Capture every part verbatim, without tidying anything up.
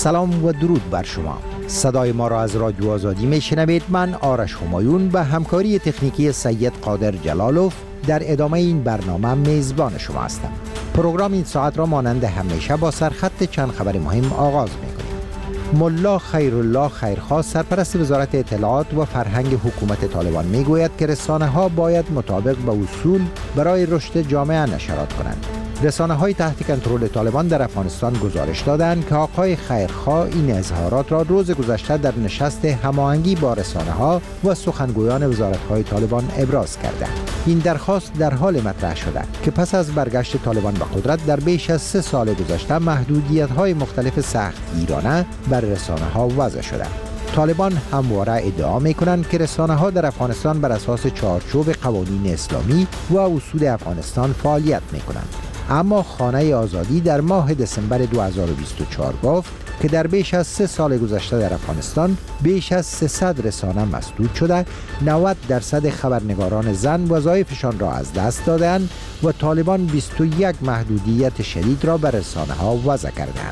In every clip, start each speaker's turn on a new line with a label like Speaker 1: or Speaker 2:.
Speaker 1: سلام و درود بر شما. صدای ما را از رادیو آزادی میشنوید. من آرش همایون به همکاری تکنیکی سید قادر جلالوف در ادامه این برنامه میزبان شما هستم. پروگرام این ساعت را مانند همیشه با سرخط چند خبر مهم آغاز می‌کنیم. ملا خیرالله خیرخواه سرپرست وزارت اطلاعات و فرهنگ حکومت طالبان میگوید که رسانه‌ها باید مطابق با اصول برای رشد جامعه نشرات کنند. رسانه‌های تحت کنترل طالبان در افغانستان گزارش دادند که آقای خیرخواه این اظهارات را روز گذشته در نشست هماهنگی با رسانه‌ها و سخنگویان وزارت‌های طالبان ابراز کردند. این درخواست در حال مطرح شده که پس از برگشت طالبان به قدرت در بیش از سه سال گذشته محدودیت‌های مختلف سختگیرانه بر رسانه‌ها وضع شده. طالبان همواره ادعا می‌کنند که رسانه‌ها در افغانستان بر اساس چارچوب قوانین اسلامی و اصول افغانستان فعالیت می‌کنند. اما خانه آزادی در ماه دسامبر دو هزار و بیست و چهار گفت که در بیش از سه سال گذشته در افغانستان بیش از سیصد رسانه مسدود شده، نود درصد خبرنگاران زن وظایفشان را از دست دادند و طالبان بیست و یک محدودیت شدید را بر رسانه‌ها وضع کردند.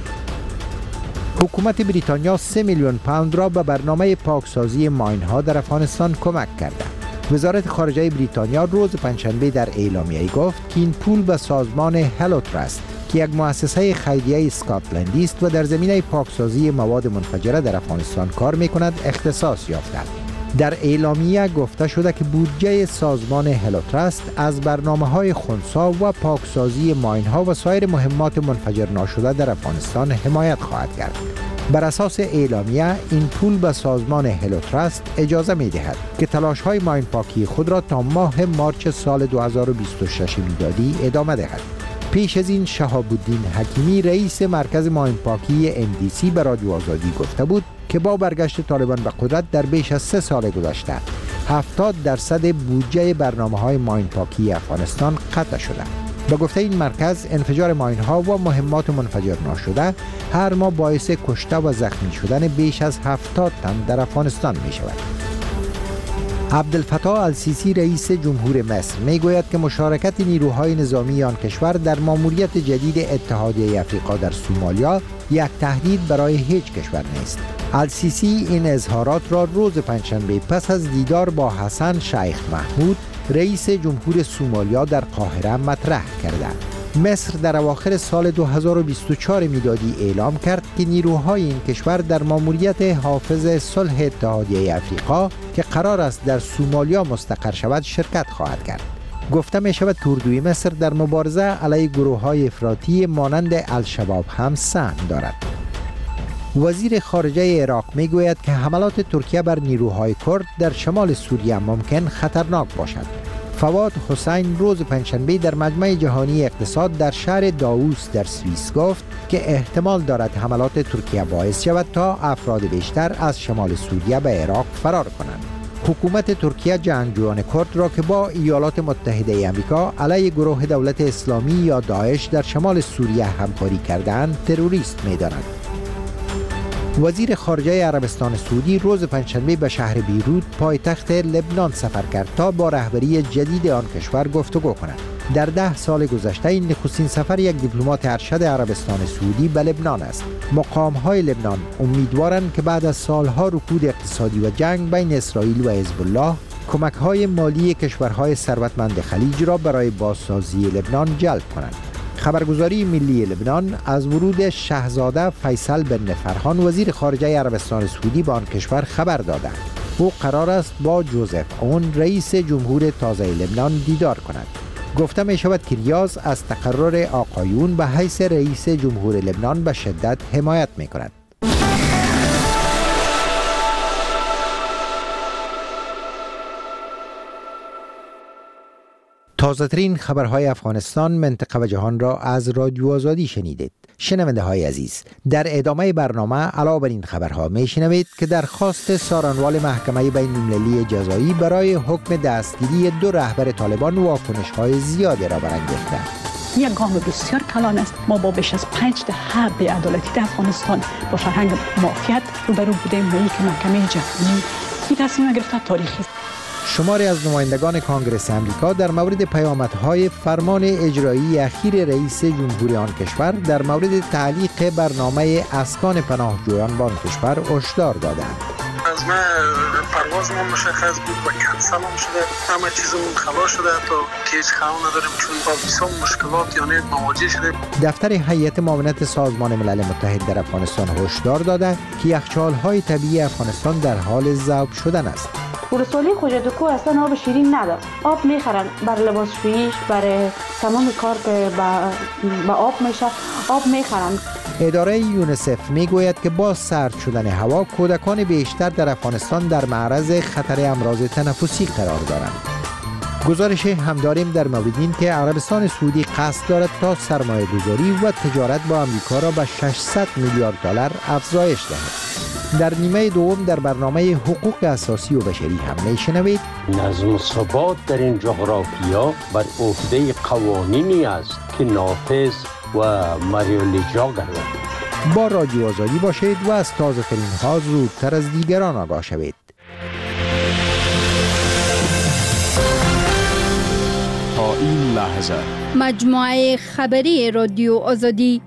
Speaker 1: حکومت بریتانیا سه میلیون پوند را به برنامه پاکسازی ماین‌ها در افغانستان کمک کرده. وزارت خارجه بریتانیا روز پنجشنبه در اعلامیه گفت که این پول به سازمان هلو تراست که یک مؤسسه خیریه اسکاتلندی است و در زمینه پاکسازی مواد منفجره در افغانستان کار می‌کند اختصاص یافته. در اعلامیه گفته شده که بودجه سازمان هلو تراست از برنامه‌های خنثی و پاکسازی ماین‌ها و سایر مهمات منفجر ناشده در افغانستان حمایت خواهد کرد. بر اساس اعلامیه این پول به سازمان هلو تراست اجازه می‌دهد که تلاش‌های ماین پاکی خود را تا ماه مارچ سال دو هزار و بیست و شش میلادی ادامه دهد. پیش از این شهاب الدین حکیمی رئیس مرکز ماین پاکی ام دی سی به رادیو آزادی گفته بود که با برگشت طالبان به قدرت در بیش از سه سال گذشته هفتاد درصد بودجه برنامه‌های ماین پاکی افغانستان قطع شده. به گفته این مرکز انفجار ماین‌ها و مهمات منفجر ناشده هر ماه باعث کشته و زخمی شدن بیش از هفتاد تن در افغانستان می شود. عبدالفتاح السیسی رئیس جمهور مصر می گوید که مشارکت نیروهای نظامی آن کشور در ماموریت جدید اتحادیه افریقا در سومالیا یک تهدید برای هیچ کشور نیست. السیسی این اظهارات را روز پنجشنبه پس از دیدار با حسن شیخ محمود رئیس جمهور سومالیا در قاهره مطرح کرده. مصر در اواخر سال دو هزار و بیست و چهار میلادی اعلام کرد که نیروهای این کشور در ماموریت حافظ صلح اتحادیه افریقا که قرار است در سومالیا مستقر شود شرکت خواهد کرد. گفته می شود که اردوی مصر در مبارزه علیه گروه‌های افراطی مانند الشباب هم سهم دارد. وزیر خارجه عراق می گوید که حملات ترکیه بر نیروهای کرد در شمال سوریه ممکن خطرناک باشد. فواد حسین روز پنجشنبه در مجمع جهانی اقتصاد در شهر داووس در سوئیس گفت که احتمال دارد حملات ترکیه باعث شود تا افراد بیشتر از شمال سوریه به عراق فرار کنند. حکومت ترکیه جنگجویان کرد را که با ایالات متحده آمریکا علیه گروه دولت اسلامی یا داعش در شمال سوریه همکاری کردند تروریست می‌داند. وزیر خارجه عربستان سعودی روز پنجشنبه به شهر بیروت پایتخت لبنان سفر کرد تا با رهبری جدید آن کشور گفتگو کند. در ده سال گذشته این نخستین سفر یک دیپلمات ارشد عربستان سعودی به لبنان است. مقام‌های لبنان امیدوارند که بعد از سالها رکود اقتصادی و جنگ بین اسرائیل و حزب الله کمک‌های مالی کشورهای ثروتمند خلیج را برای بازسازی لبنان جلب کنند. خبرگزاری ملی لبنان از ورود شاهزاده فیصل بن فرحان وزیر خارجه عربستان سعودی به آن کشور خبر داده. او قرار است با جوزف اون رئیس جمهور تازه لبنان دیدار کند. گفته می شود که ریاض از تقرر آقایون به حیث رئیس جمهور لبنان به شدت حمایت می کند. تازه‌ترین خبرهای افغانستان، منطقه و جهان را از رادیو آزادی شنیدید. شنونده های عزیز، در ادامه برنامه علاوه بر این خبرها می شنوید که درخواست سارنوال محکمه بین المللی جزایی برای حکم دستگیری دو رهبر طالبان واکنش های زیادی را برانگیخته.
Speaker 2: یک گام بسیار کلان است. ما با بیش از پنج دهه بی‌عدالتی در افغانستان با فرهنگ مافیات روبرو بودیم و یک محکمه جهانی این تصمیم گرفته تاریخی.
Speaker 1: شماری از نمایندگان کانگرس امریکا در مورد پیامدهای فرمان اجرایی اخیر رئیس جمهوری آن کشور در مورد تعلیق برنامه اسکان پناهجویان به آن کشور هشدار دادند.
Speaker 3: از ما پروازمون مشخص بود و کنسل هم شده، همه چیزمون خلاص شده تا که هیچ خبر نداریم چون با ویزا مشکلات یعنی مواجه شدیم.
Speaker 1: دفتر هیئت معاونت سازمان ملل متحد در افغانستان هشدار داده که یخچال‌های طبیعی افغانستان در حال ذوب شدن است.
Speaker 4: ولسوالی خوجدکو اصلا آب شیرین نداره. آب میخرن برای لباسشوییش، برای تمام کار که با آب میشه آب میخرن.
Speaker 1: اداره یونیسف میگوید که با سرد شدن هوا کودکان بیشتر در افغانستان در معرض خطر امراض تنفسی قرار دارند. گزارش هم داریم در مورد این که عربستان سعودی قصد دارد تا سرمایه گذاری و تجارت با امریکا را به ششصد میلیارد دلار افزایش دهد. در نیمه دوم در برنامه حقوق اساسی و بشری هم میشنوید
Speaker 5: نظم و ثبات در این جغرافیا بر عهده قوانینی است که نافذ و مریالیجا گردد.
Speaker 1: با رادیو آزادی باشید و از تازه ترین ها زودتر از دیگران آگاه شوید.
Speaker 6: تا این لحظه
Speaker 7: مجموعه خبری رادیو آزادی.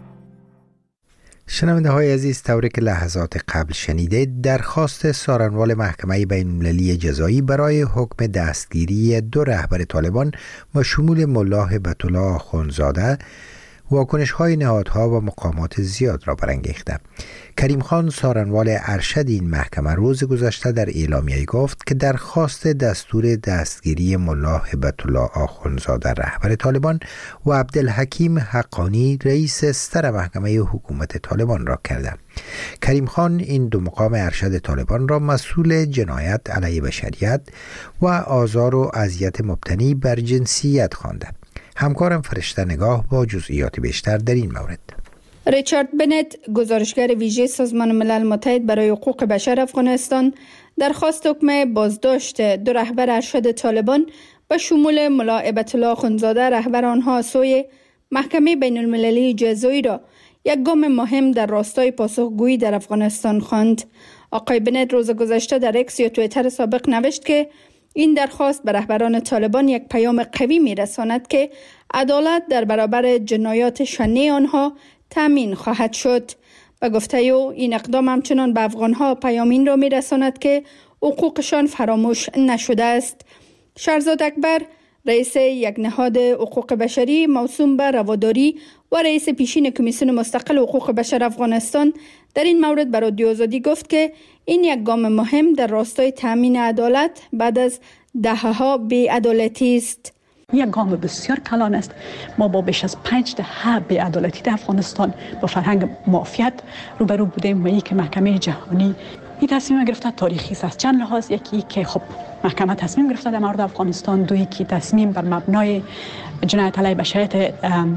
Speaker 1: شنونده های عزیز، طوری که لحظات قبل شنیدید، درخواست سارنوال محکمه بین المللی جزایی برای حکم دستگیری دو رهبر طالبان و شمول ملا هبت الله آخوندزاده واکنش های نهادها و مقامات زیاد را برانگیخته. کریم خان سارنوال ارشد این محکمه روز گذشته در اعلامیه گفت که درخواست دستور دستگیری ملا هبت الله آخوندزاده رهبر طالبان و عبدالحکیم حقانی رئیس استر محکمه حکومت طالبان را کرده. کریم خان این دو مقام ارشد طالبان را مسئول جنایت علیه بشریت و آزار و اذیت مبتنی بر جنسیت خوانده. همکارم فرشته نگاه با جزئیات بیشتر در این مورد.
Speaker 7: ریچارد بنت، گزارشگر ویژه سازمان ملل متحد برای حقوق بشر افغانستان، درخواست حکم بازداشت دو رهبر ارشد طالبان به شمول ملا هبت الله آخوندزاده رهبر آنها سوی محکمه بین المللی جزایی را یک گام مهم در راستای پاسخگویی در افغانستان خواند. آقای بنت روز گذشته در اکس یا توییتر سابق نوشت که این درخواست به رهبران طالبان یک پیام قوی می‌رساند که عدالت در برابر جنایات شنیع آنها تامین خواهد شد. و گفته او این اقدام همچنان به افغانها پیام این را می‌رساند که حقوقشان فراموش نشده است. شهرزاد اکبر، رئیس یک نهاد حقوق بشری موسوم به رواداری و رئیس پیشین کمیسیون مستقل حقوق بشر افغانستان، در این مورد به رادیو آزادی گفت که این یک گام مهم در راستای تامین عدالت بعد از دهه‌ها بی‌عدالتی است.
Speaker 2: یک گام بسیار کلان است. ما با بیش از پنج دهه بی‌عدالتی در افغانستان با فرهنگ مافیات روبرو بودیم و یک محکمه جهانی این تصمیم گرفته تاریخی است از چند لحاظ. یکی که خب محکمه تصمیم گرفته در مورد افغانستان، دویی که تصمیم بر مبنای جنایت علیه بشریت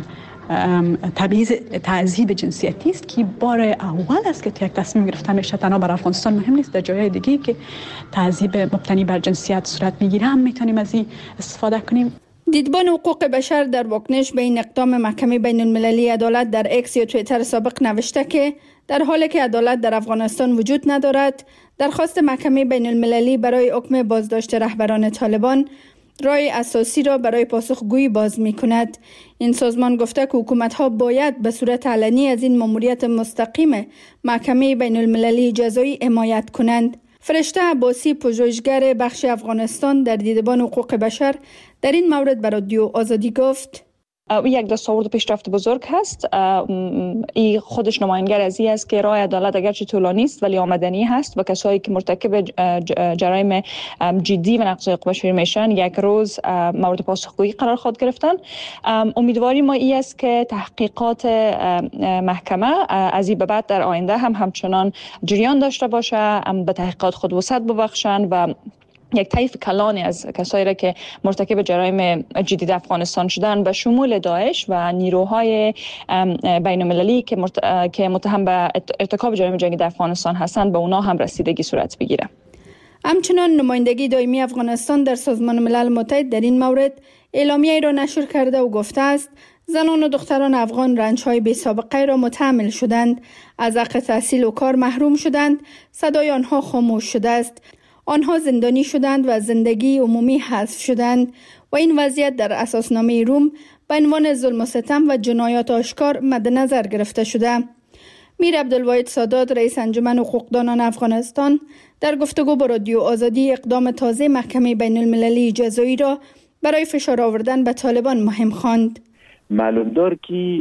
Speaker 2: تبعیض تعذیب جنسیتی است که بار اول است که یک تصمیم گرفته میشه. تنها بر افغانستان مهم نیست، در جای دیگه که تعذیب مبتنی بر جنسیت صورت میگیره هم میتونیم از این استفاده کنیم.
Speaker 7: دیدبان حقوق بشر در واکنش به این اقدام محکمه بین المللی عدالت در اکس یا توییتر سابق نوشته که در حالی که عدالت در افغانستان وجود ندارد، درخواست محکمه بین المللی برای حکم بازداشت رهبران طالبان راه اساسی را برای پاسخگویی باز می کند. این سازمان گفته که حکومت‌ها باید به صورت علنی از این ماموریت مستقیم محکمه بین المللی جزایی حمایت کنند. فرشته عباسی، پژوهشگر بخش افغانستان در دیدبان حقوق بشر، در این مورد به رادیو آزادی گفت:
Speaker 8: یک دستاورد پیشرفت بزرگ هست. این خودش نماینگر از این است که راه عدالت اگرچه طولانی است ولی آمدنی هست و کسایی که مرتکب جرایم جدی و نقض حقوق بشری میشن یک روز مورد پاسخگویی قرار خواهد گرفتن. امیدواری ما این است که تحقیقات محکمه از این به بعد در آینده هم همچنان جریان داشته باشه، به تحقیقات خود وسعت ببخشن و یک طیف کلانی از کسایی را که مرتکب جرایم جدی در افغانستان شدن به شمول داعش و نیروهای بین المللی که مرت... که متهم به ارتکاب جرایم جنگی در افغانستان هستند به اونا هم رسیدگی صورت بگیره.
Speaker 7: همچنان نمایندگی دائمی افغانستان در سازمان ملل متحد در این مورد اعلامیه‌ای را نشر کرده و گفته است زنان و دختران افغان رنج‌های بی‌سابقه را متحمل شدند، از حق تحصیل و کار محروم شدند، صدای آنها خاموش شده است. آنها زندانی شدند و زندگی عمومی حذف شدند و این وضعیت در اساسنامه روم به عنوان ظلم و ستم و جنایات آشکار مد نظر گرفته شده. میر عبدالواحد سادات رئیس انجمن حقوقدانان افغانستان در گفتگو با رادیو آزادی اقدام تازه محکمه بین المللی جزایی را برای فشار آوردن به طالبان مهم خواند.
Speaker 9: معلوم دار که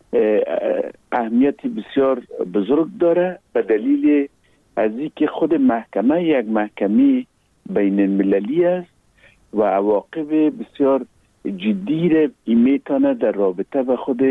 Speaker 9: اهمیت بسیار بزرگ داره به دلیل از اینکه خود محکمه یک محکمه بین المللی است و عواقب بسیار جدی را میتونه در رابطه به خود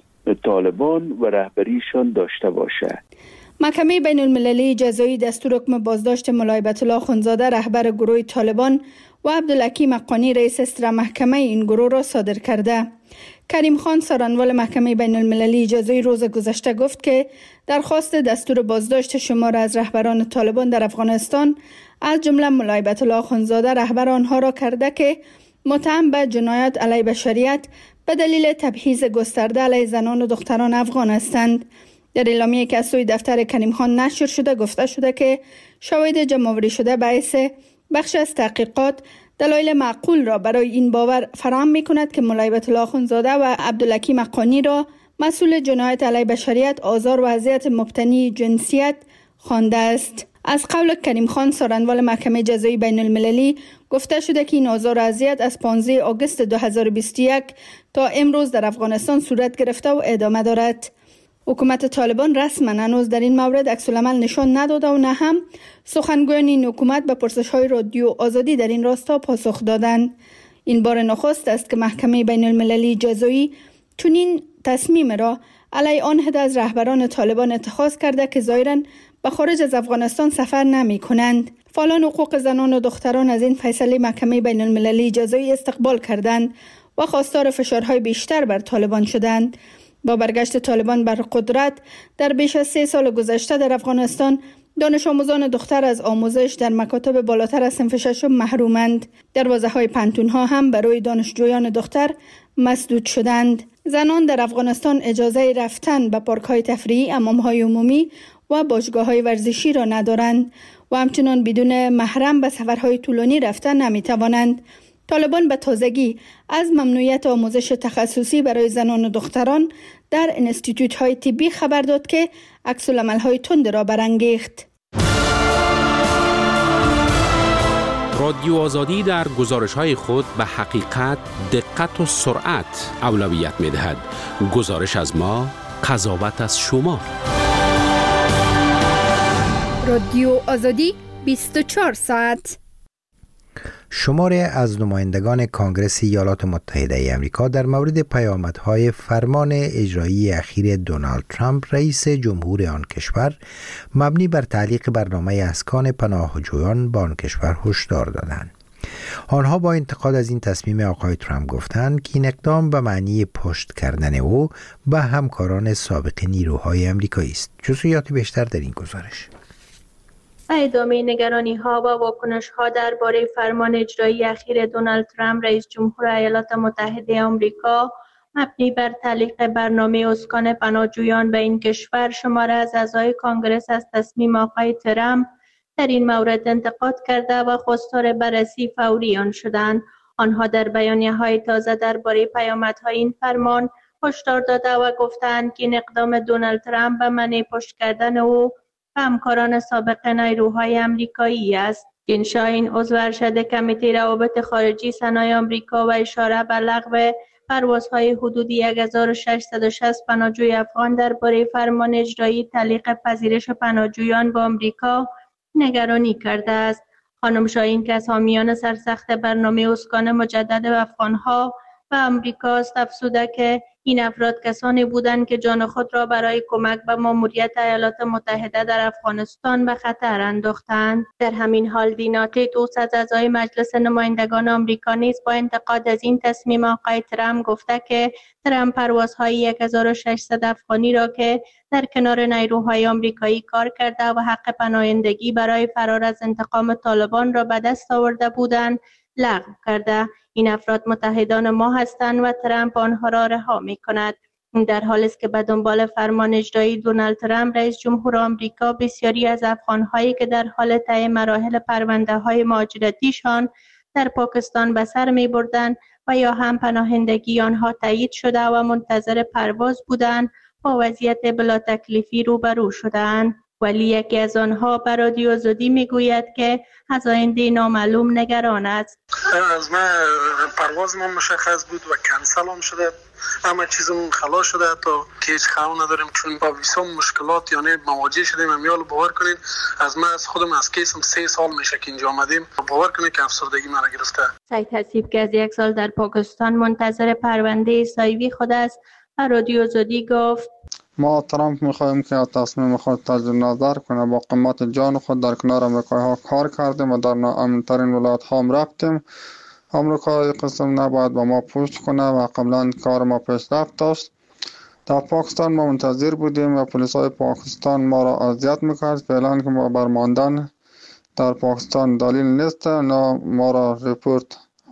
Speaker 9: طالبان و رهبریشان داشته باشه.
Speaker 7: محکمه بین المللی جزایی دستور حکم بازداشت مولای بیت اخوندزاده رهبر گروه طالبان و عبدالحکیم حقانی رئیس استر محکمه این گروه را صادر کرده. کریم خان سرانوال محکمه بین المللی جزایی روز گذشته گفت که درخواست دستور بازداشت شمار از رهبران طالبان در افغانستان از جمله مولای بیت اخوندزاده رهبر آنها را کرده که متهم به جنایات علیه بشریت به دلیل تبعیض گسترده علیه زنان و دختران افغان هستند. در اعلامیه که از سوی دفتر کریم خان نشر شده گفته شده که شواهد جمع‌آوری شده باعث بخش از تحقیقات دلایل معقول را برای این باور فراهم می‌کند که مولای بیت اخوندزاده و عبدالحکیم حقانی را مسئول جنایت علیه بشریت، آزار و اذیت مبتنی جنسیت خوانده است. از قول کریم خان سرانوال محکمه جزایی بین المللی گفته شده که این آزار و اذیت از پانزده آگوست دو هزار و بیست و یک تا امروز در افغانستان صورت گرفته و ادامه دارد. حکومت طالبان رسما هنوز در این مورد عکس‌العمل نشان نداده و نه هم سخنگویان این حکومت به پرسش‌های رادیو آزادی در این راستا پاسخ دادند. این بار نخست است که محکمه بین المللی جزایی چنین تصمیم را علیه آن عده از رهبران طالبان اتخاذ کرده که ظاهراً به خارج از افغانستان سفر نمی کنند. فعالان حقوق زنان و دختران از این فیصله محکمه بین المللی جزایی استقبال کردند و خواستار فشارهای بیشتر بر طالبان شدند. با برگشت طالبان بر قدرت در بیش از سه سال گذشته در افغانستان دانش آموزان دختر از آموزش در مکاتب بالاتر از صنف ششم محرومند. دروازه‌های پانتون‌ها هم برای دانشجویان دختر مسدود شدند. زنان در افغانستان اجازه رفتن به پارک‌های تفریحی، حمام‌های عمومی و باشگاه‌های ورزشی را ندارند و همچنان بدون محرم به سفرهای طولانی رفتن نمی‌توانند. طالبان به تازگی از ممنوعیت آموزش تخصصی برای زنان و دختران در انستیتوت‌های طبی خبر داد که عکس‌العمل‌های تند را برانگیخت.
Speaker 6: رادیو آزادی در گزارش‌های خود به حقیقت، دقت و سرعت اولویت می‌دهد. گزارش از ما، قضاوت از شما.
Speaker 7: رادیو آزادی بیست و چهار ساعت.
Speaker 1: شماری از نمایندگان کانگرس ایالات متحده ای آمریکا در مورد پیامدهای فرمان اجرایی اخیر دونالد ترامپ رئیس جمهور آن کشور مبنی بر تعلیق برنامه اسکان پناهجویان با آن کشور هشدار دادند. آنها با انتقاد از این تصمیم آقای ترامپ گفتند که این اقدام به معنی پشت کردن او به همکاران سابق نیروهای آمریکایی است. جزئیات بیشتر در این گزارش.
Speaker 10: ادامه نگرانی ها و واکنش ها درباره فرمان اجرایی اخیر دونالد ترامپ رئیس جمهور ایالات متحده آمریکا مبنی بر تعلیق برنامه اسکان پناهجویان به این کشور، شماره از اعضای کانگرس از تصمیم آقای ترامپ در این مورد انتقاد کرده و خواستار بررسی فوری آن شدند. آنها در بیانیه های تازه درباره پیامدهای این فرمان هشدار داده و گفتند که این اقدام دونالد ترامپ به معنی پشت کردن او و همکاران سابق نیروهای آمریکایی است. جین شاین عضو ارشد کمیته روابط خارجی سنای آمریکا و اشاره به لغو پروازهای حدود یک هزار و ششصد و شصت پناهجوی افغان درباره فرمان اجرایی تعلیق پذیرش پناهجویان به آمریکا نگرانی کرده است. خانم شاین که از حامیان سرسخت برنامه اسکان مجدد افغانها و آمریکا است، افزوده که این افراد کسانی بودند که جان خود را برای کمک به ماموریت ایالات متحده در افغانستان به خطر انداختند. در همین حال دینا تیتوس از اعضای مجلس نمایندگان آمریکا نیز با انتقاد از این تصمیم آقای ترامپ گفته که ترامپ پروازهای یک هزار و ششصد افغانی را که در کنار نیروهای آمریکایی کار کرده و حق پناهندگی برای فرار از انتقام طالبان را به دست آورده بودند لغو کرده. این افراد متحدان ما هستند و ترامپ آنها را رها می کند. در حالی است که به دنبال فرمان اجرایی دونالد ترامپ رئیس جمهور آمریکا، بسیاری از افغان‌هایی که در حال طی مراحل پرونده‌های مهاجرتیشان در پاکستان به سر می‌بردند و یا هم پناهندگی آنها تایید شده و منتظر پرواز بودند، با وضعیت بلا تکلیفی روبرو شدند. ولی یکی از آنها به رادیو آزادی میگوید که از آینده نامعلوم نگران است.
Speaker 3: از من پرواز ما مشخص بود و کنسل هم شده، همه چیزمون خلاص شده، تا که هیچ خبر نداریم چون با ویزا مشکلات یعنی مواجه شدیم. امیال باور کنین از من از خودم از کیسم سه سال میشه که اینجا آمدیم، باور کنین که افسردگی مرا گرفته.
Speaker 10: سعید حسیب که از یک سال در پاکستان منتظر پرونده سایوی خود است، به رادیو آزادی گفت
Speaker 11: ما ترامپ میخواهیم که تصمیم خود تجدید نظر کنه. با قیمت جان خود در کنار امریکایی ها کار کردیم و در ناامن‌ترین ولایت ها هم رفتیم. امریکا قسم نباید با ما پشت کنه و قبلا کار ما پیشرفت داشت. در پاکستان ما منتظر بودیم و پلیس های پاکستان ما را اذیت میکرد. فعلا که ما برماندن در پاکستان دلیل نیست، نه ما را ریپورت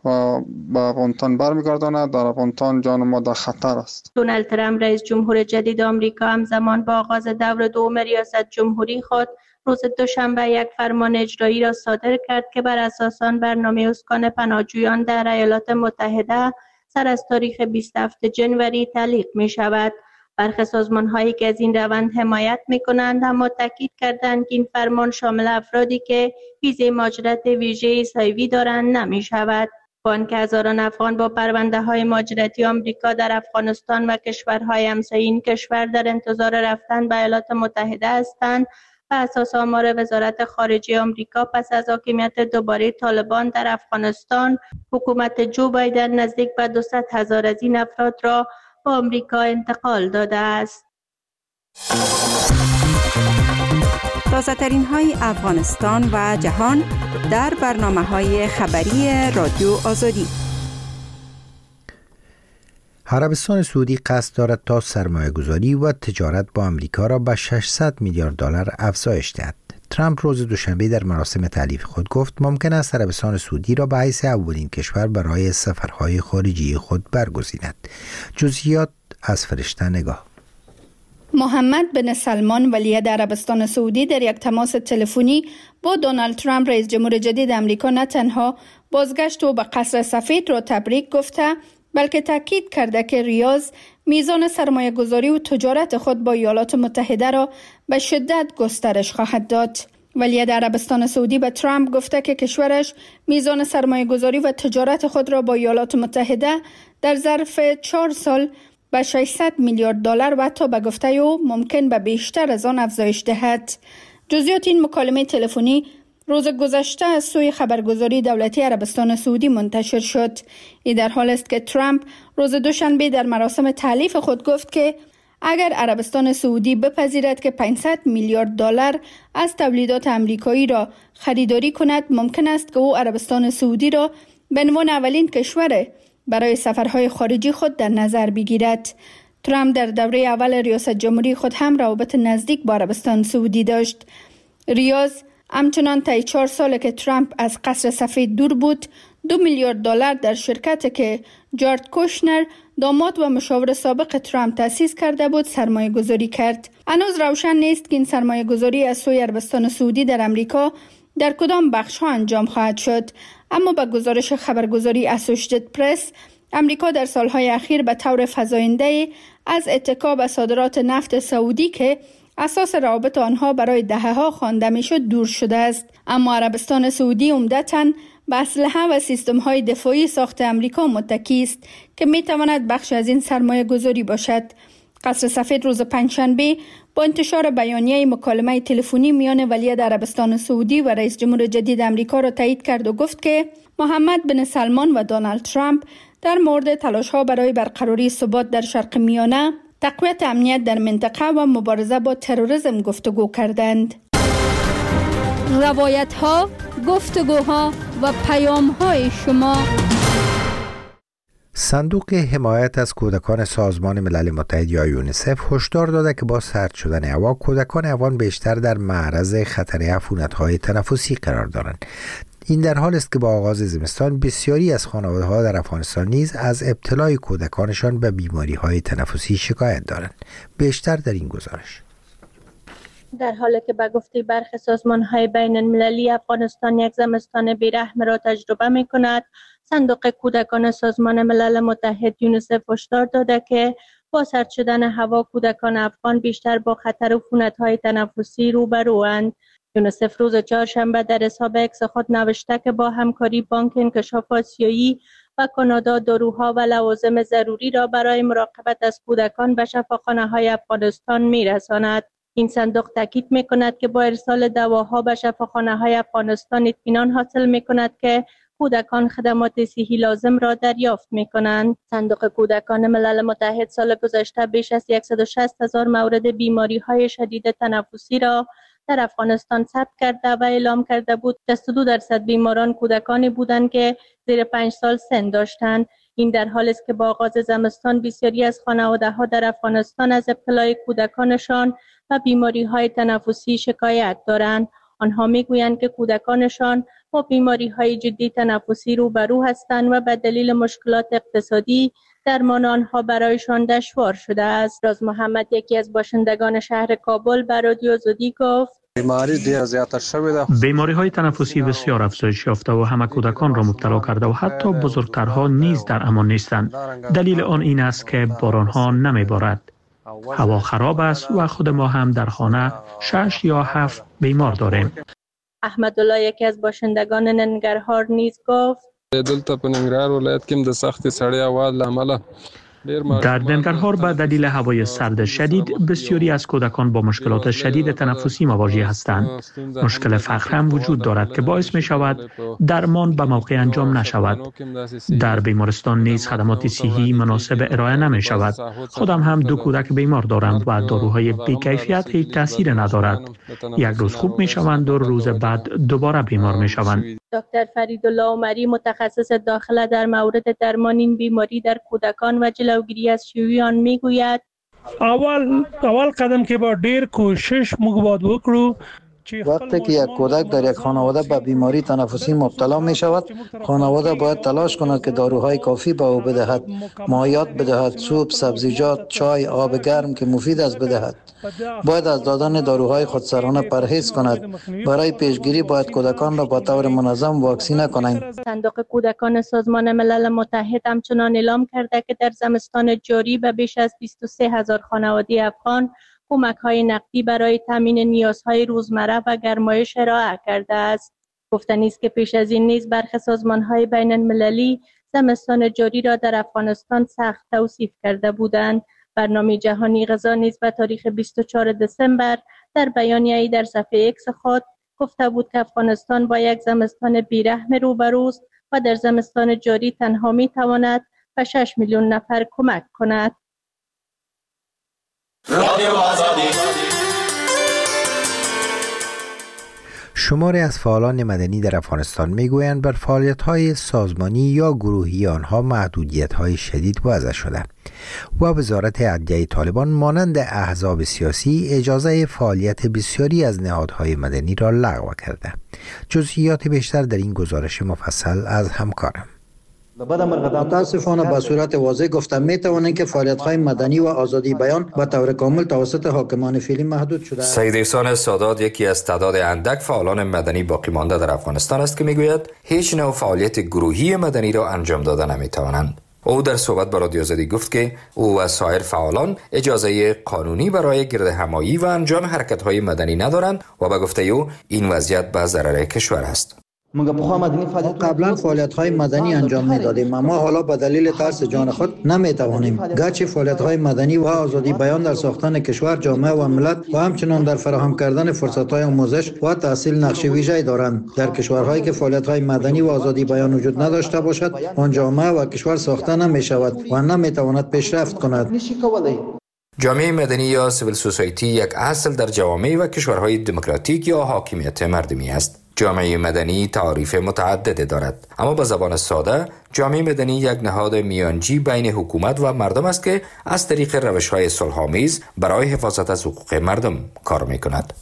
Speaker 11: و به افغانستان برمیگرداند. در افغانستان جان ما در خطر است.
Speaker 10: دونالد ترامپ رئیس جمهور جدید آمریکا همزمان با آغاز دور دوم ریاست جمهوری خود روز دوشنبه یک فرمان اجرایی را صادر کرد که بر اساس آن برنامه اسکان پناهجویان در ایالات متحده سر از تاریخ بیست و هفتم ژانویه تعلیق می شود. برخی سازمان‌هایی که از این روند حمایت می‌کنند اما تاکید کردند که این فرمان شامل افرادی که ویزای مهاجرت ویژه سایوی دارند نمی‌شود. بانک هزاران افغان با پرونده‌های مهاجرتی آمریکا در افغانستان و کشورهای همسایه این کشور در انتظار رفتن به ایالات متحده هستند. و اساس آمار وزارت خارجه آمریکا پس از حاکمیت دوباره طالبان در افغانستان، حکومت جو بایدن نزدیک به دویست هزار از این افراد را به آمریکا انتقال داده است.
Speaker 12: تازه ترین های افغانستان و جهان در برنامه های خبری رادیو آزادی.
Speaker 1: عربستان سعودی قصد دارد تا سرمایه گذاری و تجارت با امریکا را به ششصد میلیارد دلار افزایش دهد. ترامپ روز دوشنبه در مراسم تألیف خود گفت ممکن است عربستان سعودی را به حیث اولین کشور برای سفرهای خارجی خود برگزیند. جزئیات از فرشته نگاه.
Speaker 7: محمد بن سلمان ولیعهد عربستان سعودی در یک تماس تلفنی با دونالد ترامپ رئیس جمهور جدید آمریکا نه تنها بازگشت و به قصر سفید را تبریک گفته، بلکه تاکید کرده که ریاض میزان سرمایه گذاری و تجارت خود با ایالات متحده را به شدت گسترش خواهد داد. ولیعهد عربستان سعودی به ترامپ گفته که کشورش میزان سرمایه گذاری و تجارت خود را با ایالات متحده در ظرف چهار سال به ششصد میلیارد دلار و حتی به گفته او ممکن به بیشتر از آن افزایش دهد. جزئیات این مکالمه تلفنی روز گذشته از سوی خبرگزاری دولتی عربستان سعودی منتشر شد. این در حال است که ترامپ روز دوشنبه در مراسم تألیف خود گفت که اگر عربستان سعودی بپذیرد که پانصد میلیارد دلار از تولیدات آمریکایی را خریداری کند، ممکن است که او عربستان سعودی را به عنوان اولین کشور برای سفرهای خارجی خود در نظر بگیرد. ترامپ در دوره اول ریاست جمهوری خود هم روابط نزدیک با عربستان سعودی داشت. ریاض همچنان طی چهار سال که ترامپ از قصر سفید دور بود، دو میلیارد دلار در شرکتی که جارد کوشنر داماد و مشاور سابق ترامپ تأسیس کرده بود سرمایه گذاری کرد. هنوز روشن نیست که این سرمایه گذاری از سوی عربستان سعودی در امریکا در کدام بخش ها انجام خواهد شد، اما با گزارش خبرگزاری اسوشییتد پرس، امریکا در سالهای اخیر به طور فزاینده از اتکا به صادرات نفت سعودی که اساس روابط آنها برای دهه‌ها خوانده میشد دور شده است. اما عربستان سعودی عمدتاً به اسلحه و سیستم‌های دفاعی ساخت امریکا متکی است که می‌تواند بخش از این سرمایه گذاری باشد. قصر سفید روز پنجشنبه با انتشار بیانیه مکالمه تلفنی میان ولیعهد عربستان سعودی و رئیس جمهور جدید امریکا را تایید کرد و گفت که محمد بن سلمان و دونالد ترامپ در مورد تلاش‌ها برای برقراری ثبات در شرق میانه، تقویت امنیت در منطقه و مبارزه با تروریسم گفتگو کردند. روایت‌ها، گفتگوها و پیام‌های شما.
Speaker 1: صندوق حمایت از کودکان سازمان ملل متحد یا یونیسف هشدار داده که با سرد شدن هوا کودکان افغان بیشتر در معرض خطر عفونت‌های تنفسی قرار دارند. این در حال است که با آغاز زمستان بسیاری از خانواده‌ها در افغانستان نیز از ابتلای کودکانشان به بیماری‌های تنفسی شکایت دارند. بیشتر در این گزارش.
Speaker 10: در حالی که به گفته برخی سازمان‌های بین المللی افغانستان یک زمستان بی‌رحم را تجربه می‌کند، صندوق کودکان سازمان ملل متحد یونیسف هشدار داده که با سرد شدن هوا کودکان افغان بیشتر با خطر عفونت‌های تنفسی روبروند. یونیسف روز چهارشنبه در حساب اکس خود نوشته که با همکاری بانک انکشاف آسیایی و کانادا داروها و لوازم ضروری را برای مراقبت از کودکان به شفاخانه‌های افغانستان می‌رساند. این صندوق تاکید می‌کند که با ارسال دواها به شفاخانه‌های افغانستان اطمینان حاصل می‌کند که کودکان خدمات صحی لازم را دریافت می‌کنند. صندوق کودکان ملل متحد سال گذشته بیش از صد و شصت هزار مورد بیماری‌های شدید تنفسی را در افغانستان ثبت کرده و اعلام کرده بود شصت و دو درصد بیماران کودکانی بودند که زیر پنج سال سن داشتند. این در حالی است که با آغاز زمستان بسیاری از خانواده‌ها در افغانستان از ابتلای کودکانشان و بیماری‌های تنفسی شکایت دارند. آنها می‌گویند که کودکانشان با بیماری‌های جدی تنفسی روبرو هستند و به دلیل مشکلات اقتصادی درمان آنها برایشان دشوار شده است. راز محمد، یکی از باشندگان شهر کابل، به رادیو آزادی گفت:
Speaker 13: بیماری دیر زیادتر شده. بیماری‌های تنفسی بسیار افزایش یافته و همه کودکان را مبتلا کرده و حتی بزرگترها نیز در امان نیستند. دلیل آن این است که باران‌ها نمی‌بارد. هوا خراب است و خود ما هم در خانه شش یا هفت بیمار داریم.
Speaker 10: احمدالله، یکی از باشندگان ننگرهار، نیز گفت:
Speaker 14: دلته په ننګرهار ولایت کې د سختې سړې هوا له امله
Speaker 13: در ننگرهار به دلیل هوای سرد شدید بسیاری از کودکان با مشکلات شدید تنفسی مواجه هستند. مشکل فقر هم وجود دارد که باعث می شود درمان به موقع انجام نشود. در بیمارستان نیز خدمات صحی مناسب ارائه نمی شود. خودم هم دو کودک بیمار دارم و داروهای بی‌کیفیت هیچ تاثیر ندارد. یک روز خوب می شوند و روز بعد دوباره بیمار می شوند.
Speaker 10: دکتر فریدالله عمری، متخصص داخله در مورد درمان این بیماری در کودکان و جلوگیری از شیوع آن، میگوید:
Speaker 15: اول اول قدم که با ډیر کوشش موږ باید وکړو.
Speaker 16: وقتی که یک کودک در یک خانواده به بیماری تنفسی مبتلا می شود، خانواده باید تلاش کند که داروهای کافی به او بدهد، مایعات بدهد، سوپ، سبزیجات، چای، آب گرم که مفید است بدهد. باید از دادن داروهای خودسرانه پرهیز کند. برای پیشگیری باید کودکان را با طور منظم واکسینه کنند.
Speaker 10: صندوق کودکان سازمان ملل متحد همچنان اعلام کرده که در زمستان جاری به بیش از بیست و سه هزار خانواده افغان کمک‌های نقدی برای تامین نیازهای روزمره و گرمایش ارائه کرده است. گفتنی است که پیش از این نیز برخی سازمان‌های بین المللی زمستان جاری را در افغانستان سخت توصیف کرده بودند. برنامه جهانی غذا نیز به تاریخ بیست و چهارم دسامبر در بیانیه‌ای در صفحه اکس خود گفته بود که افغانستان با یک زمستان بی‌رحم روبروست و در زمستان جاری تنها می‌تواند به شش میلیون نفر کمک کند.
Speaker 1: شماری از فعالان مدنی در افغانستان میگویند بر فعالیت‌های سازمانی یا گروهی آنها محدودیت‌های شدید وضع شده و وزارت عدلیه طالبان مانند احزاب سیاسی اجازه فعالیت بسیاری از نهادهای مدنی را لغو کرده. جزئیات بیشتر در این گزارش مفصل از همکارم.
Speaker 16: متاسفانه به صورت واضح گفتم می توانند که فعالیت‌های مدنی و آزادی بیان به طور کامل توسط حاکمان فعلی محدود شده است.
Speaker 17: سید احسان سادات یکی از تعداد اندک فعالان مدنی باقی مانده در افغانستان است که میگوید هیچ نوع فعالیت گروهی مدنی را انجام داده نمی توانند. او در صحبت با رادیو آزادی گفت که او و سایر فعالان اجازه قانونی برای گردهمایی و انجام حرکت‌های مدنی ندارند و به گفته او این وضعیت به ضرر کشور است.
Speaker 16: ما قبلا فعالیت‌های مدنی انجام می‌دادیم، اما حالا به دلیل ترس جان خود نمی‌توانیم. گرچه فعالیت‌های مدنی و آزادی بیان در ساختن کشور، جامعه و ملت و همچنین در فراهم کردن فرصت‌های آموزش و تحصیل نقش ویژه‌ای دارند. در کشورهایی که فعالیت‌های مدنی و آزادی بیان وجود نداشته باشد، آن جامعه و کشور ساخته نمی‌شود و نمی‌تواند پیشرفت کند.
Speaker 17: جامعه مدنی یا سیویل سوسایتی یک اصل در جوامع و کشورهای دموکراتیک یا حاکمیت مردمی است. جامعه مدنی تعاریف متعدد دارد، اما به زبان ساده جامعه مدنی یک نهاد میانجی بین حکومت و مردم است که از طریق روش‌های صلح‌آمیز برای حفاظت از حقوق مردم کار می‌کند.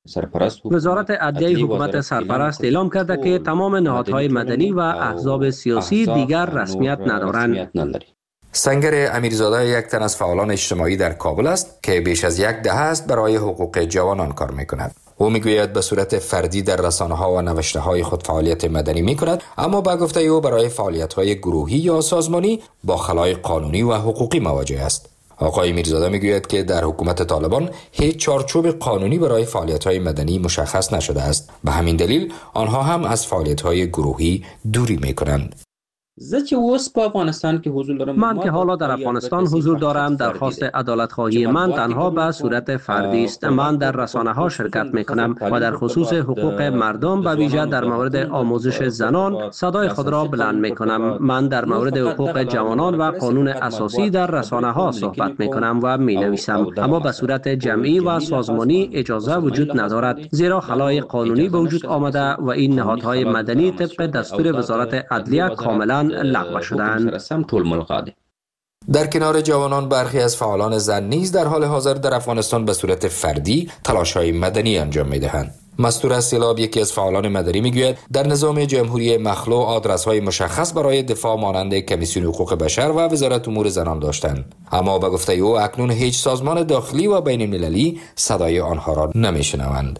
Speaker 18: سرپرست
Speaker 19: وزارت عدلیه حکومت سرپرست اعلام کرده که تمام نهادهای مدنی و احزاب سیاسی دیگر رسمیت ندارند.
Speaker 17: سنگر امیرزاده یک تن از فعالان اجتماعی در کابل است که بیش از یک دهه است برای حقوق جوانان کار میکند. او میگوید به صورت فردی در رسانه‌ها و نوشته‌های خود فعالیت مدنی میکند، اما با گفته او برای فعالیت‌های گروهی یا سازمانی با خلای قانونی و حقوقی مواجه است. آقای میرزاده میگوید که در حکومت طالبان هیچ چارچوب قانونی برای فعالیت‌های مدنی مشخص نشده است. به همین دلیل آنها هم از فعالیت‌های گروهی دوری میکنند.
Speaker 19: من که حالا در افغانستان حضور دارم، درخواست عدالت خواهی من تنها به صورت فردی است. من در رسانه ها شرکت می کنم و در خصوص حقوق مردم به ویژه در مورد آموزش زنان صدای خود را بلند می کنم. من در مورد حقوق جوانان و قانون اساسی در رسانه ها صحبت می کنم و می نویسم، اما به صورت جمعی و سازمانی اجازه وجود ندارد، زیرا خلای قانونی به وجود آمده و این نهادهای مدنی طبق دستور وزارت عدلیه کاملا لغو شدند.
Speaker 17: در کنار جوانان، برخی از فعالان زن نیز در حال حاضر در افغانستان به صورت فردی تلاش‌های مدنی انجام می‌دهند. مستور سیلاب، یکی از فعالان مدنی، میگوید در نظام جمهوری مخلوع آدرس‌های مشخص برای دفاع مانند کمیسیون حقوق بشر و وزارت امور زنان داشتند، اما به گفته او اکنون هیچ سازمان داخلی و بین المللی صدای آنها را نمی‌شنوند.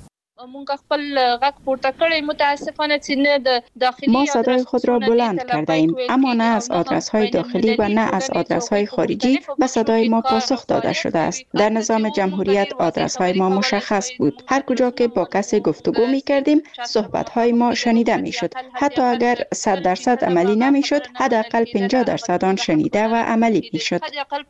Speaker 20: ما صدای خود را بلند کرده ایم، اما نه از آدرس های داخلی و نه از آدرس های خارجی به صدای ما پاسخ داده شده است. در نظام جمهوریت آدرس های ما مشخص بود. هر کجا که با کسی گفتگو می کردیم صحبت های ما شنیده می شد. حتی اگر صد درصد عملی نمی شد، حداقل پنجاه درصد آن شنیده و عملی می شد.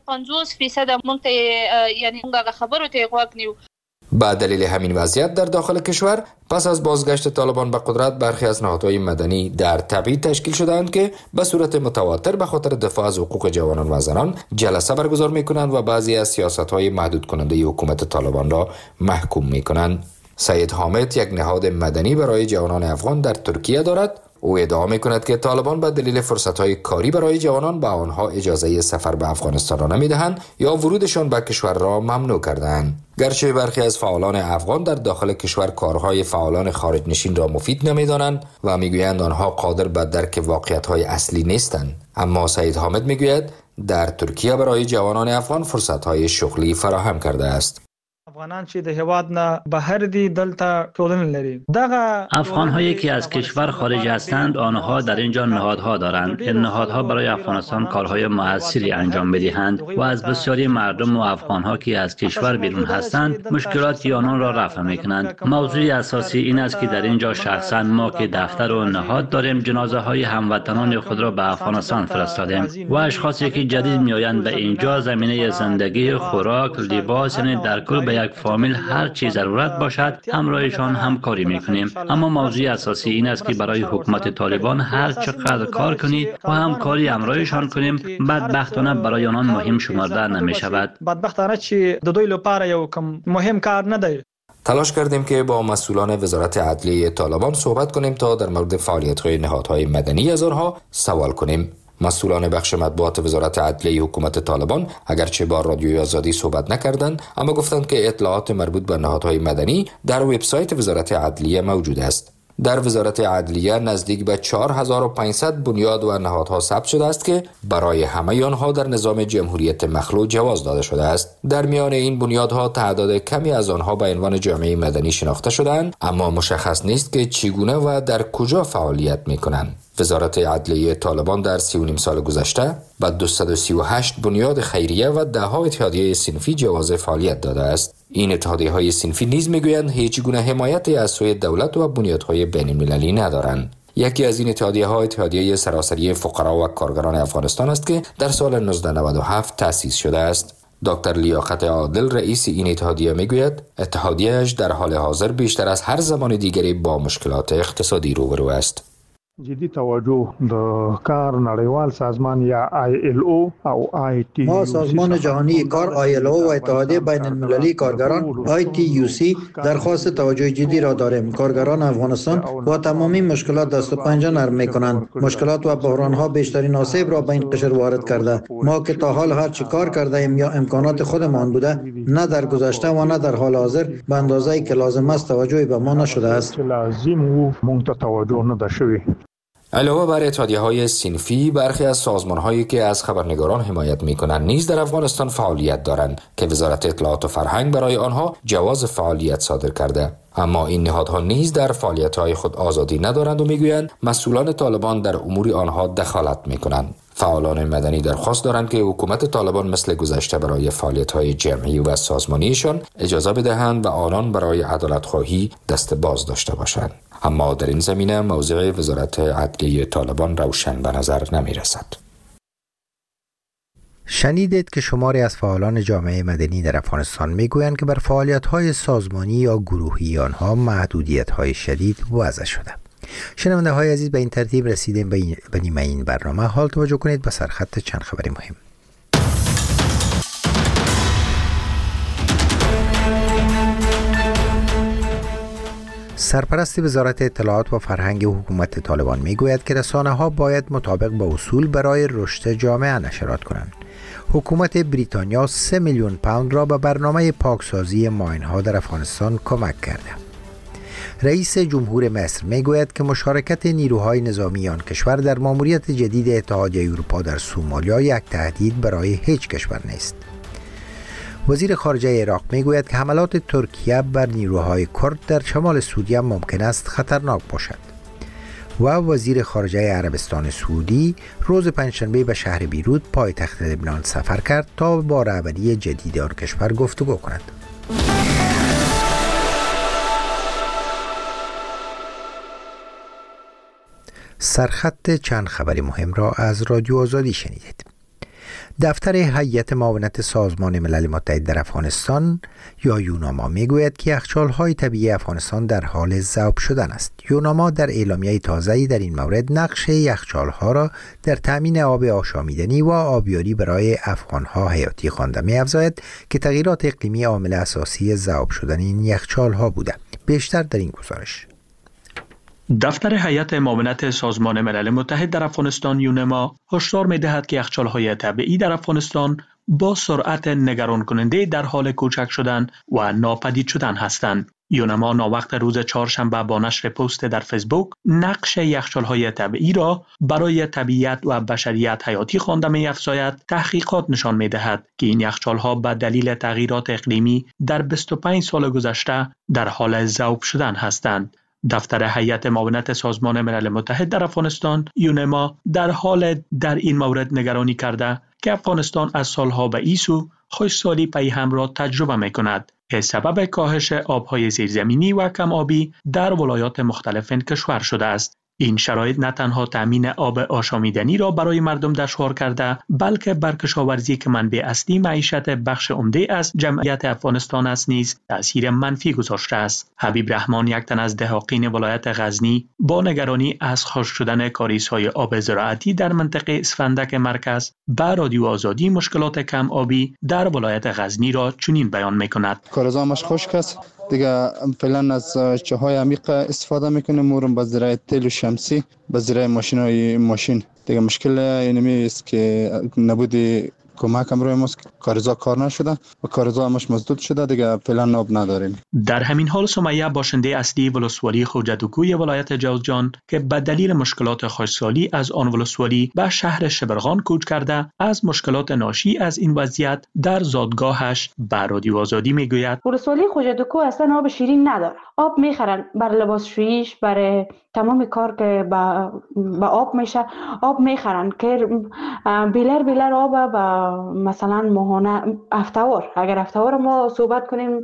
Speaker 17: با دلیل همین وضعیت در داخل کشور، پس از بازگشت طالبان به قدرت، برخی از نهادهای مدنی در تبعید تشکیل شدند که به صورت متواتر به خاطر دفاع از حقوق جوانان و زنان جلسه برگزار می‌کنند و بعضی از سیاست‌های محدود کننده حکومت طالبان را محکوم می‌کنند. سید حامد یک نهاد مدنی برای جوانان افغان در ترکیه دارد. او ادعا می‌کند که طالبان به دلیل فرصت‌های کاری برای جوانان به آنها اجازه سفر به افغانستان را نمی‌دهند یا ورودشان به کشور را ممنوع کرده‌اند. گرچه برخی از فعالان افغان در داخل کشور کارهای فعالان خارج نشین را مفید نمی‌دانند و می‌گویند آنها قادر به درک واقعیت‌های اصلی نیستند، اما سید حامد می‌گوید در ترکیه برای جوانان افغان فرصت‌های شغلی فراهم کرده است.
Speaker 21: افغانان چې د هیواد نه بهر دي دلته ټولنه لري. دغه
Speaker 13: افغان هایی که از کشور خارج هستند، آنها در اینجا نهادها دارند. این نهادها برای افغانستان کارهای موثری انجام می‌دهند و از بسیاری مردم و افغان ها که از کشور بیرون هستند مشکلات آنان را رفع می‌کنند. موضوع اساسی این است که در اینجا شخصا ما که دفتر و نهاد داریم، جنازه های هموطنان خود را به افغانستان فرستادیم و اشخاصی که جدید میآیند به اینجا زمینه زندگی، خوراک، لباس، یعنی در کل به یک فامیل هر چی ضرورت باشد همراهشان همکاری میکنیم. اما موضوع اساسی این است که برای حکومت طالبان هر چقدر کار کنید و همکاری همراهشان کنیم، بدبختانه برای آنان مهم شمرده نمی شود.
Speaker 21: بدبختانه چې د دوی لپاره یو کم مهم کار نه دی.
Speaker 17: تلاش کردیم که با مسئولان وزارت عدلیه طالبان صحبت کنیم تا در مورد فعالیت‌های نهادهای مدنی از آنها سوال کنیم. مسئولان بخش مطبوعات وزارت عدلیه حکومت طالبان اگرچه با رادیوی آزادی صحبت نکردند، اما گفتند که اطلاعات مربوط به نهادهای مدنی در وبسایت وزارت عدلیه موجود است. در وزارت عدلیه نزدیک به چهار هزار و پانصد بنیاد و نهادها ثبت شده است که برای همه آنها در نظام جمهوریت مخلوع جواز داده شده است. در میان این بنیادها تعداد کمی از آنها به عنوان جامعه مدنی شناخته شده‌اند، اما مشخص نیست که چگونه و در کجا فعالیت می‌کنند. وزارت عدلیه طالبان در سی و نیم سال گذشته به دویست و سی و هشت بنیاد خیریه و ده ها اتحادیه صنفی جواز فعالیت داده است. این اتحادیه‌های صنفی نیز میگویند هیچ گونه حمایتی از سوی دولت و بنیادهای بین‌المللی ندارند. یکی از این اتحادیه‌ها اتحادیه سراسری فقرا و کارگران افغانستان است که در سال نوزده نود و هفت تأسیس شده است. دکتر لیاقت عادل رئیس این اتحادیه میگوید اتحادیه‌اش در حال حاضر بیشتر از هر زمان دیگری با مشکلات اقتصادی روبرو است.
Speaker 15: جدي توجه د کار نړیوال سازمان یا آی ال او او آی تی
Speaker 16: ما سازمان جهانی کار آی ال او و اتحادیه بین المللی کارگران آی تی یو سی درخواست توجه جدی را داریم. کارگران افغانستان با تمامی مشکلات دست و پنجه نرم می‌کنند. مشکلات و بحران‌ها بیشترین آسیب را به این قشر وارد کرده. ما که تا حال هر چی کار کرده ایم یا امکانات خودمان بوده، نه در گذشته و نه در حال حاضر به اندازه‌ای که لازم است توجهی به ما نشده است.
Speaker 15: لازم و مونږ توجه نه شوی.
Speaker 17: علاوه بر اتحادیه‌های صنفی، برخی از سازمان‌هایی که از خبرنگاران حمایت می‌کنند نیز در افغانستان فعالیت دارند که وزارت اطلاعات و فرهنگ برای آنها جواز فعالیت صادر کرده. اما این نهادها نیز در فعالیت‌های خود آزادی ندارند و می‌گویند مسئولان طالبان در امور آنها دخالت می‌کنند. فعالان مدنی درخواست دارند که حکومت طالبان مثل گذشته برای فعالیت‌های جمعی و سازمانیشان اجازه بدهند و آنان برای عدالت‌خواهی دست باز داشته باشند. اما در این زمینه موضع وزارت عدلیه طالبان روشن به نظر نمی رسد.
Speaker 1: شنیدید که شماری از فعالان جامعه مدنی در افغانستان میگویند که بر فعالیت‌های سازمانی یا گروهی آنها محدودیت‌های شدید وضع شده. شنونده های عزیز، به این ترتیب رسیدیم به نیمه این برنامه. حال توجه کنید به سرخط چند خبری مهم. سرپرست وزارت اطلاعات و فرهنگ حکومت طالبان میگوید که رسانه‌ها باید مطابق با اصول برای رشد جامعه نشرات کنند. حکومت بریتانیا سه میلیون پوند را به برنامه پاکسازی ماین‌ها در افغانستان کمک کرده. رئیس جمهور مصر میگوید که مشارکت نیروهای نظامی آن کشور در ماموریت جدید اتحادیه اروپا در سومالیا یک تهدید برای هیچ کشور نیست. وزیر خارجه عراق میگوید که حملات ترکیه بر نیروهای کرد در شمال سوریه ممکن است خطرناک باشد. و وزیر خارجه عربستان سعودی روز پنجشنبه به شهر بیروت پایتخت لبنان سفر کرد تا با رهبری جدید آن کشور گفتگو کند. سرخط چند خبری مهم را از رادیو آزادی شنیدید. دفتر هیئت معاونت سازمان ملل متحد در افغانستان یا یوناما میگوید که یخچال‌های طبیعی افغانستان در حال ذوب شدن است. یوناما در اعلامیه تازه‌ای در این مورد نقش یخچال‌ها را در تامین آب آشامیدنی و آبیاری برای افغان‌ها حیاتی خوانده. می‌افزاید که تغییرات اقلیمی عامل اساسی ذوب شدن این یخچال‌ها بوده. بیشتر در این گزارش.
Speaker 13: دفتر هیئت معاونت سازمان ملل متحد در افغانستان یونما هشدار می‌دهد که یخچال‌های طبیعی در افغانستان با سرعت نگران کننده در حال کوچک شدن و ناپدید شدن هستند. یونما ناوقت روز چهارشنبه با نشر پست در فیسبوک نقش یخچال‌های طبیعی را برای طبیعت و بشریت حیاتی خوانده می‌افزاید. تحقیقات نشان می‌دهد که این یخچال‌ها به دلیل تغییرات اقلیمی در بیست و پنج سال گذشته در حال ذوب شدن هستند. دفتر هیئت معاونت سازمان ملل متحد در افغانستان یونما در حال در این مورد نگرانی کرده که افغانستان از سالها به این سو خشکسالی پیهم را تجربه می‌کند که سبب کاهش آب‌های زیرزمینی و کم آبی در ولایات مختلف کشور شده است. این شرایط نه تنها تامین آب آشامیدنی را برای مردم دشوار کرده، بلکه بر کشاورزی که منبع اصلی معیشت بخش عمده از جمعیت افغانستان است نیز تأثیر منفی گذاشته است. حبیب رحمان، یک تن از دهاقین ولایت غزنی، با نگرانی از خشک شدن کاریزهای آب زراعتی در منطقه اسفندک مرکز به رادیو آزادی مشکلات کم آبی در ولایت غزنی را چنین بیان می‌کند.
Speaker 11: کارزامش خشک است. دیگه فعلا از چاهای عمیق استفاده میکنیم، مورم با زراعت تیل و شمسی، با زراعت ماشینای ماشین. دیگه مشکل اینمی است که نبودی کمک هم روی ماست، کارزا کار نشده و کارزا همش مسدود شده، دیگه فعلا آب نداریم.
Speaker 13: در همین حال سمیه، باشنده اصلی ولسوالی خوجدوکوی ولایت جوزجان که به دلیل مشکلات خشکسالی از آن ولسوالی به شهر شبرغان کوچ کرده، از مشکلات ناشی از این وضعیت در زادگاهش به رادیو آزادی میگوید
Speaker 4: ولسوالی خوجدوکو اصلا آب شیرین نداره. آب میخرن برای لباسشوییش، برای تمام کار که با, با آب میشه آب میخرن که بیلر بیلر آب با مثلا ماهانه افتوار، اگر افتوار ما صحبت کنیم،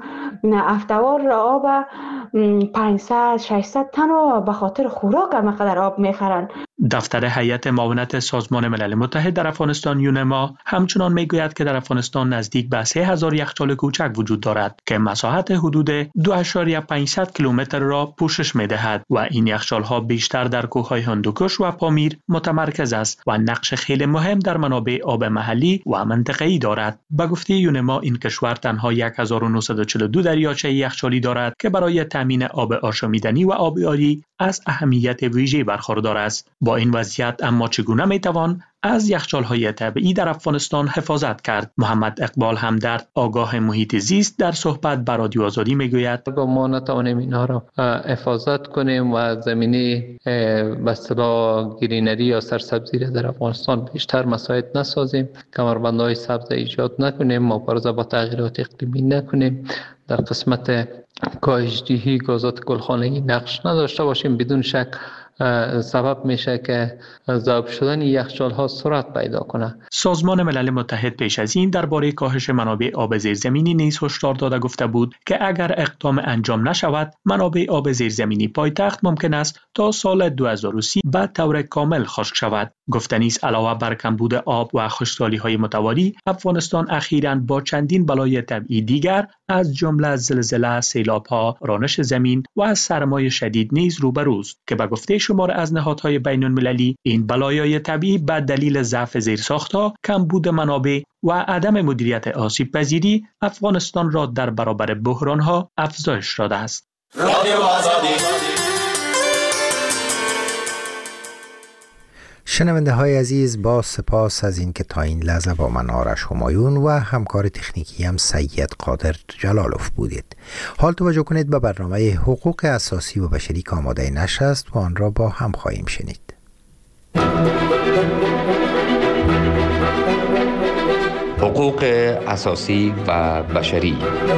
Speaker 4: افتوار آب پانصد ششصد تن به خاطر خوراک هم قدر آب میخرن.
Speaker 13: دفتر هیئت معاونت سازمان ملل متحد در افغانستان یونما همچنان میگوید که در افغانستان نزدیک به سه هزار یخچال کوچک وجود دارد که مساحت حدود دو اعشاریه پانصد کیلومتر را پوشش می‌دهد و این یخچال‌ها بیشتر در کوه‌های هندوکش و پامیر متمرکز است و نقش خیلی مهم در منابع آب محلی و منطقه‌ای دارد. به گفته یونما این کشور تنها هزار و نهصد و چهل و دو دریاچه یخچالی دارد که برای تامین آب آشامیدنی و آبیاری از اهمیت ویژه برخوردار است. با این وضعیت اما چگونه میتوان از یخچال‌های طبیعی در افغانستان حفاظت کرد؟ محمد اقبال همدرد، آگاه محیط زیست، در صحبت با رادیو آزادی میگوید
Speaker 18: ما نتوانیم اینها را حفاظت کنیم و زمینه به اصطلاح گرینری یا سرسبزی را در افغانستان بیشتر مساعد نسازیم، کمربندهای سبز ایجاد نکنیم، مبارزه با تغییرات اقلیمی نکنیم، در قسمت کاهش‌دهی گازات گلخانه‌ای نقش نداشته باشیم. بدون شک سبب میشه که ذوب شدن یخچال ها سرعت پیدا کنه.
Speaker 13: سازمان ملل متحد پیش از این درباره کاهش منابع آب زیرزمینی نیز هشدار داده گفته بود که اگر اقدام انجام نشود منابع آب زیرزمینی پایتخت ممکن است تا سال دو هزار و سی به طور کامل خشک شود. گفتنی است علاوه بر کمبود آب و خشکسالی های متوالی، افغانستان اخیراً با چندین بلای طبیعی دیگر از جمله زلزله، سیلاب‌ها، رانش زمین و سرمای شدید نیز روبروست که به گفته شمار از نهادهای بین المللی این بلایای طبیعی به دلیل ضعف زیرساخت‌ها، کمبود منابع و عدم مدیریت آسیب پذیری افغانستان را در برابر بحران‌ها افزایش داده است.
Speaker 1: شنونده های عزیز، با سپاس از این که تا این لحظه با من آرش همایون و همکار تکنیکی هم سید قادر جلالوف بودید. حال توجه کنید به برنامه حقوق اساسی و بشری که آماده نشر است و آن را با هم خواهیم شنید.
Speaker 17: حقوق اساسی و بشری.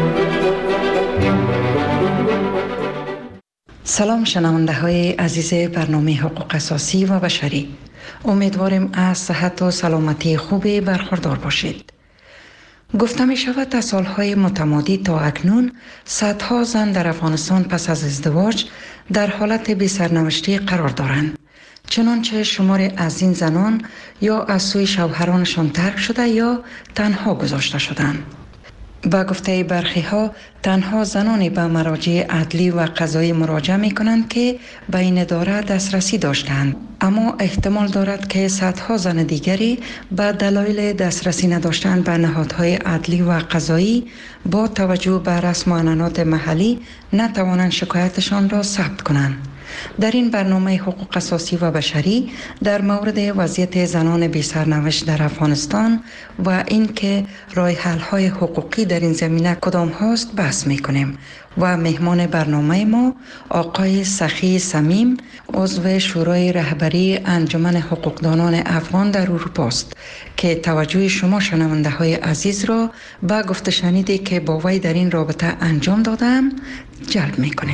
Speaker 22: سلام شنونده های عزیز برنامه حقوق اساسی و بشری، امیدواریم از صحت و سلامتی خوبی برخوردار باشید. گفته می شود از سالهای متمادی تا اکنون صدها زن در افغانستان پس از ازدواج در حالت بی سرنوشتی قرار دارند، چنانچه شماری از این زنان یا از سوی شوهرانشان ترک شده یا تنها گذاشته شدند. با گفته برخی ها تنها زنانی به مراجع عدلی و قضایی مراجعه می کنند که به این اداره دسترسی داشتند، اما احتمال دارد که صدها زن دیگری به دلایل دسترسی نداشتن به نهادهای عدلی و قضایی با توجه به رسم و عنعنات محلی نتوانند شکایتشان را ثبت کنند. در این برنامه حقوق اساسی و بشری در مورد وضعیت زنان بی سرنوشت در افغانستان و اینکه راه حل های حقوقی در این زمینه کدام هاست بحث می کنیم و مهمان برنامه ما آقای سخی صمیم، عضو شورای رهبری انجمن حقوقدانان افغان در اروپا است که توجه شما شنونده های عزیز را به گفته شنیدی که با وی در این رابطه انجام دادم جلب می کنیم.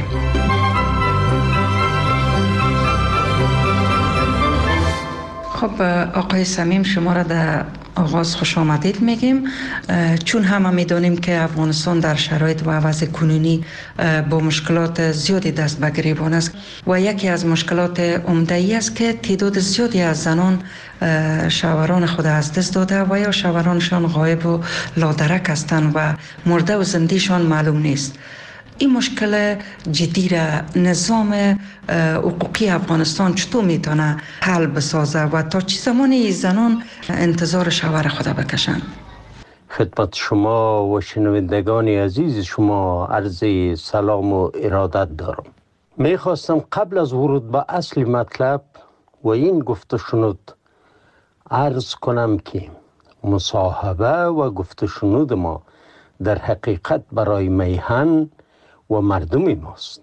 Speaker 22: خب آقای صمیم، شما را در آغاز خوش آمدید میگیم، چون همه میدانیم که افغانستان در شرایط و وضع کنونی با مشکلات زیادی دست به گریبان است و یکی از مشکلات عمده ای است که تعداد زیادی از زنان شوهران خود از دست داده و یا شوهرانشان غایب و لادرک هستند و مرده و زندهشان معلوم نیست. این مشکل جدی را نظام حقوقی افغانستان چطور میتونه حل بسازه و تا چه زمانی زنان انتظار شوهر خود بکشن؟
Speaker 5: خدمت شما و شنوندگان عزیز شما عرض سلام و ارادت دارم. میخواستم قبل از ورود به اصل مطلب و این گفته شنود عرض کنم که مصاحبه و گفته شنود ما در حقیقت برای میهن و مردم ماست،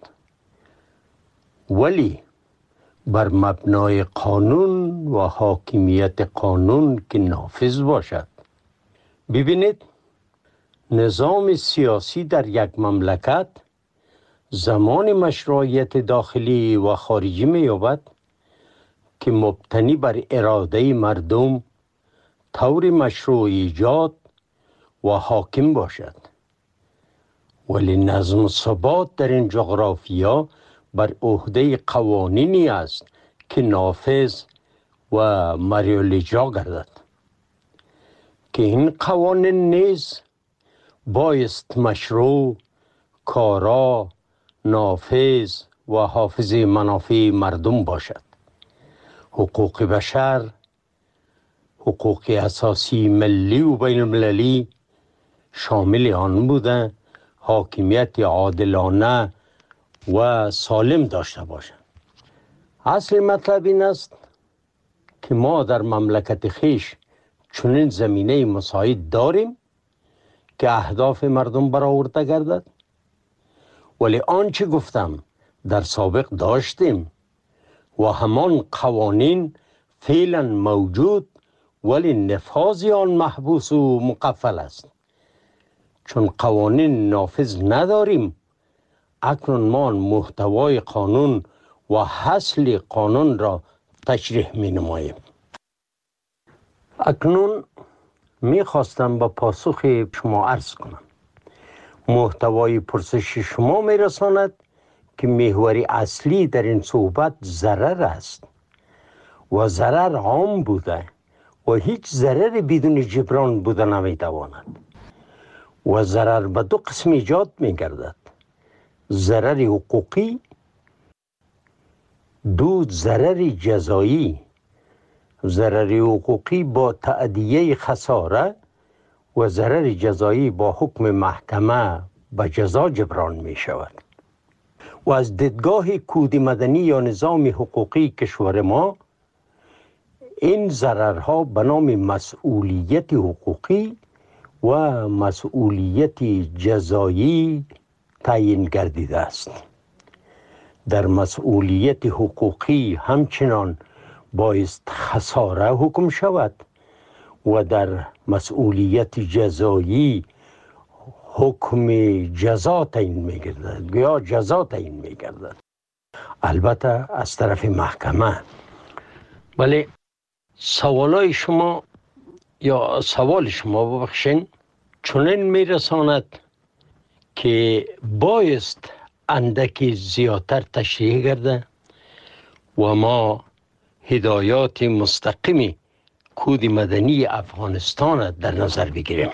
Speaker 5: ولی بر مبنای قانون و حاکمیت قانون که نافذ باشد. ببینید، نظام سیاسی در یک مملکت زمان مشروعیت داخلی و خارجی می یابد که مبتنی بر اراده مردم طور مشروع ایجاد و حاکم باشد، ولی نظم و ثبات در این جغرافیا بر عهده قوانینی است که نافذ و مریولیجا گردد که این قوانین نیز بایست مشروع، کارا، نافذ و حافظ منافع مردم باشد. حقوق بشر، حقوق اساسی ملی و بین المللی شامل آن بوده حاکمیت عادلانه و سالم داشته باشد. اصل مطلب این است که ما در مملکت خیش چنین زمینه مساعد داریم که اهداف مردم برآورده گردد، ولی آنچه گفتم در سابق داشتیم و همان قوانین فعلا موجود، ولی نفاذ آن محبوس و مقفل است. چون قوانین نافذ نداریم، اکنون ما محتوای قانون و حاصل قانون را تشریح می نماییم. اکنون می خواستم با پاسخ شما عرض کنم. محتوای پرسش شما می رساند که محور اصلی در این صحبت ضرر است و ضرر عام بوده و هیچ ضرر بدون جبران بوده نمی تواند و ضرر به دو قسم ایجاد می گردد: ضرر حقوقی، دو ضرر جزایی. ضرر حقوقی با تأدیه خساره و ضرر جزایی با حکم محکمه به جزا جبران می شود. و از دیدگاه کود مدنی یا نظام حقوقی کشور ما، این ضررها به نام مسئولیت حقوقی و مسئولیت جزایی تعیین گردیده است. در مسئولیت حقوقی همچنان بایست خساره حکم شود و در مسئولیت جزایی حکم جزا تعیین می‌گردد یا جزا تعیین می‌گردد، البته از طرف محکمه. ولی سوالای شما یا سوال شما ببخشین چنین میرساند که بایست اندکی زیادتر تشریح گرده و ما هدایات مستقیمی کود مدنی افغانستان در نظر بگیریم.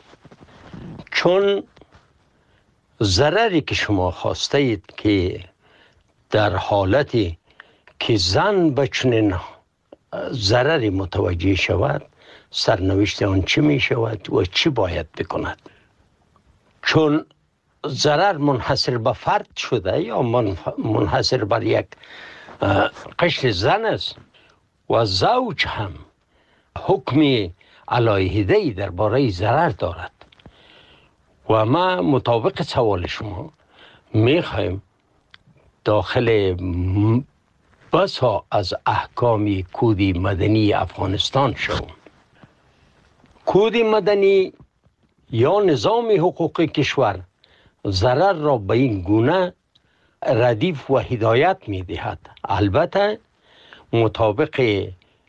Speaker 5: چون ضرری که شما خواسته اید که در حالتی که زن به چنین ضرری متوجه شود، سرنوشت آن چی می شود و چی باید بکند. چون ضرر منحصر به فرد شده یا منحصر بر یک قشر زن است و زوج هم حکم علیحده‌ای درباره ضرر دارد و ما مطابق سوال شما میخوایم داخل بسا از احکام کود مدنی افغانستان شوم. کود مدنی یا نظام حقوق کشور ضرر را به این گونه ردیف و هدایت می دهد. البته مطابق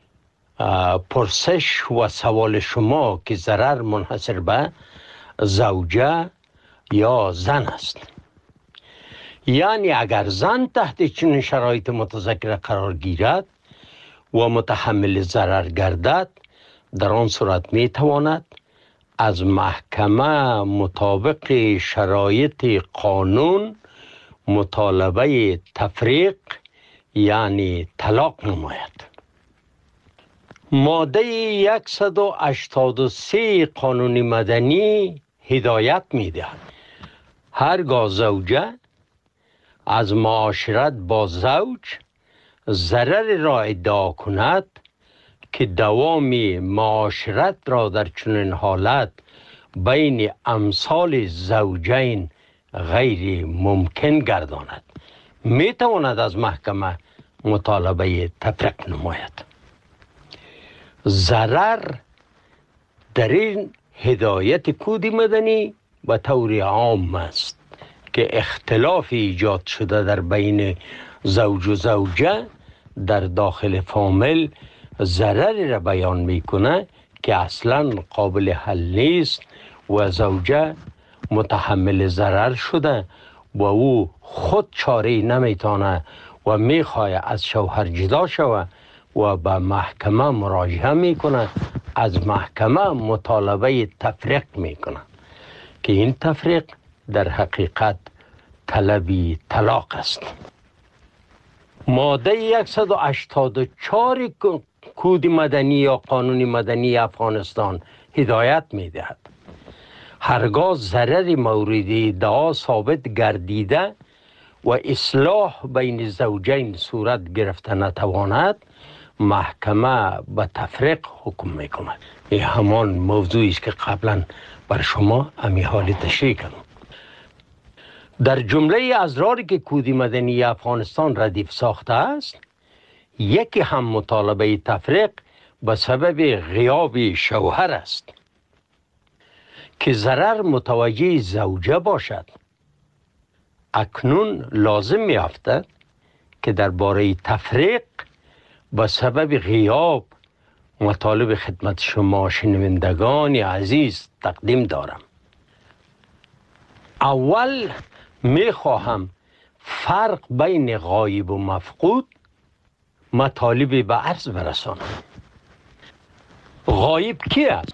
Speaker 5: پرسش و سوال شما که ضرر منحصر به زوجه یا زن است، یعنی اگر زن تحت چنین شرایط متذکره قرار گیرد و متحمل ضرر گردد، در آن صورت می تواند از محکمه مطابق شرایط قانون مطالبه تفریق یعنی طلاق نماید. ماده صد و هشتاد و سه قانون مدنی هدایت می دهد هرگاه زوجه از معاشرت با زوج ضرر را ادعا کند که دوام معاشرت را در چنین حالت بین امثال زوجین غیر ممکن گرداند، می تواند از محکمه مطالبه تفریق نماید. ضرر در این هدایت کود مدنی به طور عام است که اختلاف ایجاد شده در بین زوج و زوجه در داخل فامیل ضرری را بیان میکنه که اصلا قابل حل نیست و زوجه متحمل ضرر شده و او خود چاره نمیتانه و میخواه از شوهر جدا شوه و به محکمه مراجعه میکنه، از محکمه مطالبه تفریق میکنه که این تفریق در حقیقت طلبی طلاق است. ماده صد و هشتاد و چهار کود مدنی یا قانون مدنی افغانستان هدایت میدهد هرگاه ضرر مورد ادعا ثابت گردیده و اصلاح بین زوجین صورت گرفته نتواند، محکمه به تفریق حکم میکند. این همان موضوعی است که قبلا بر شما امی حالی تشریح کردم. در جمله ازراری که کود مدنی افغانستان ردیف ساخته است، یکی هم مطالبه تفریق به سبب غیاب شوهر است که ضرر متوجه زوجه باشد. اکنون لازم می افتد که درباره تفریق به سبب غیاب مطالب خدمت شما شنوندگان عزیز تقدیم دارم. اول می خواهم فرق بین غایب و مفقود مطالب به عرض برسانم. غایب کی است؟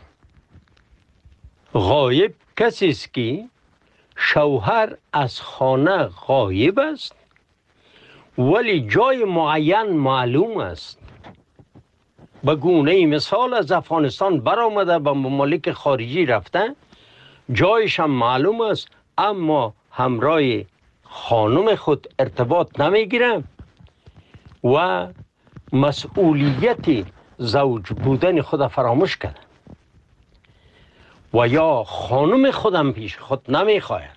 Speaker 5: غایب کسی است که شوهر از خانه غایب است ولی جای معین معلوم است. به گونه مثال از افغانستان برآمده به ممالک خارجی رفته، جایش هم معلوم است اما همراه خانم خود ارتباط نمیگیره و مسئولیت زوج بودن خود فراموش کرده و یا خانم خودم پیش خود نمیخواهد.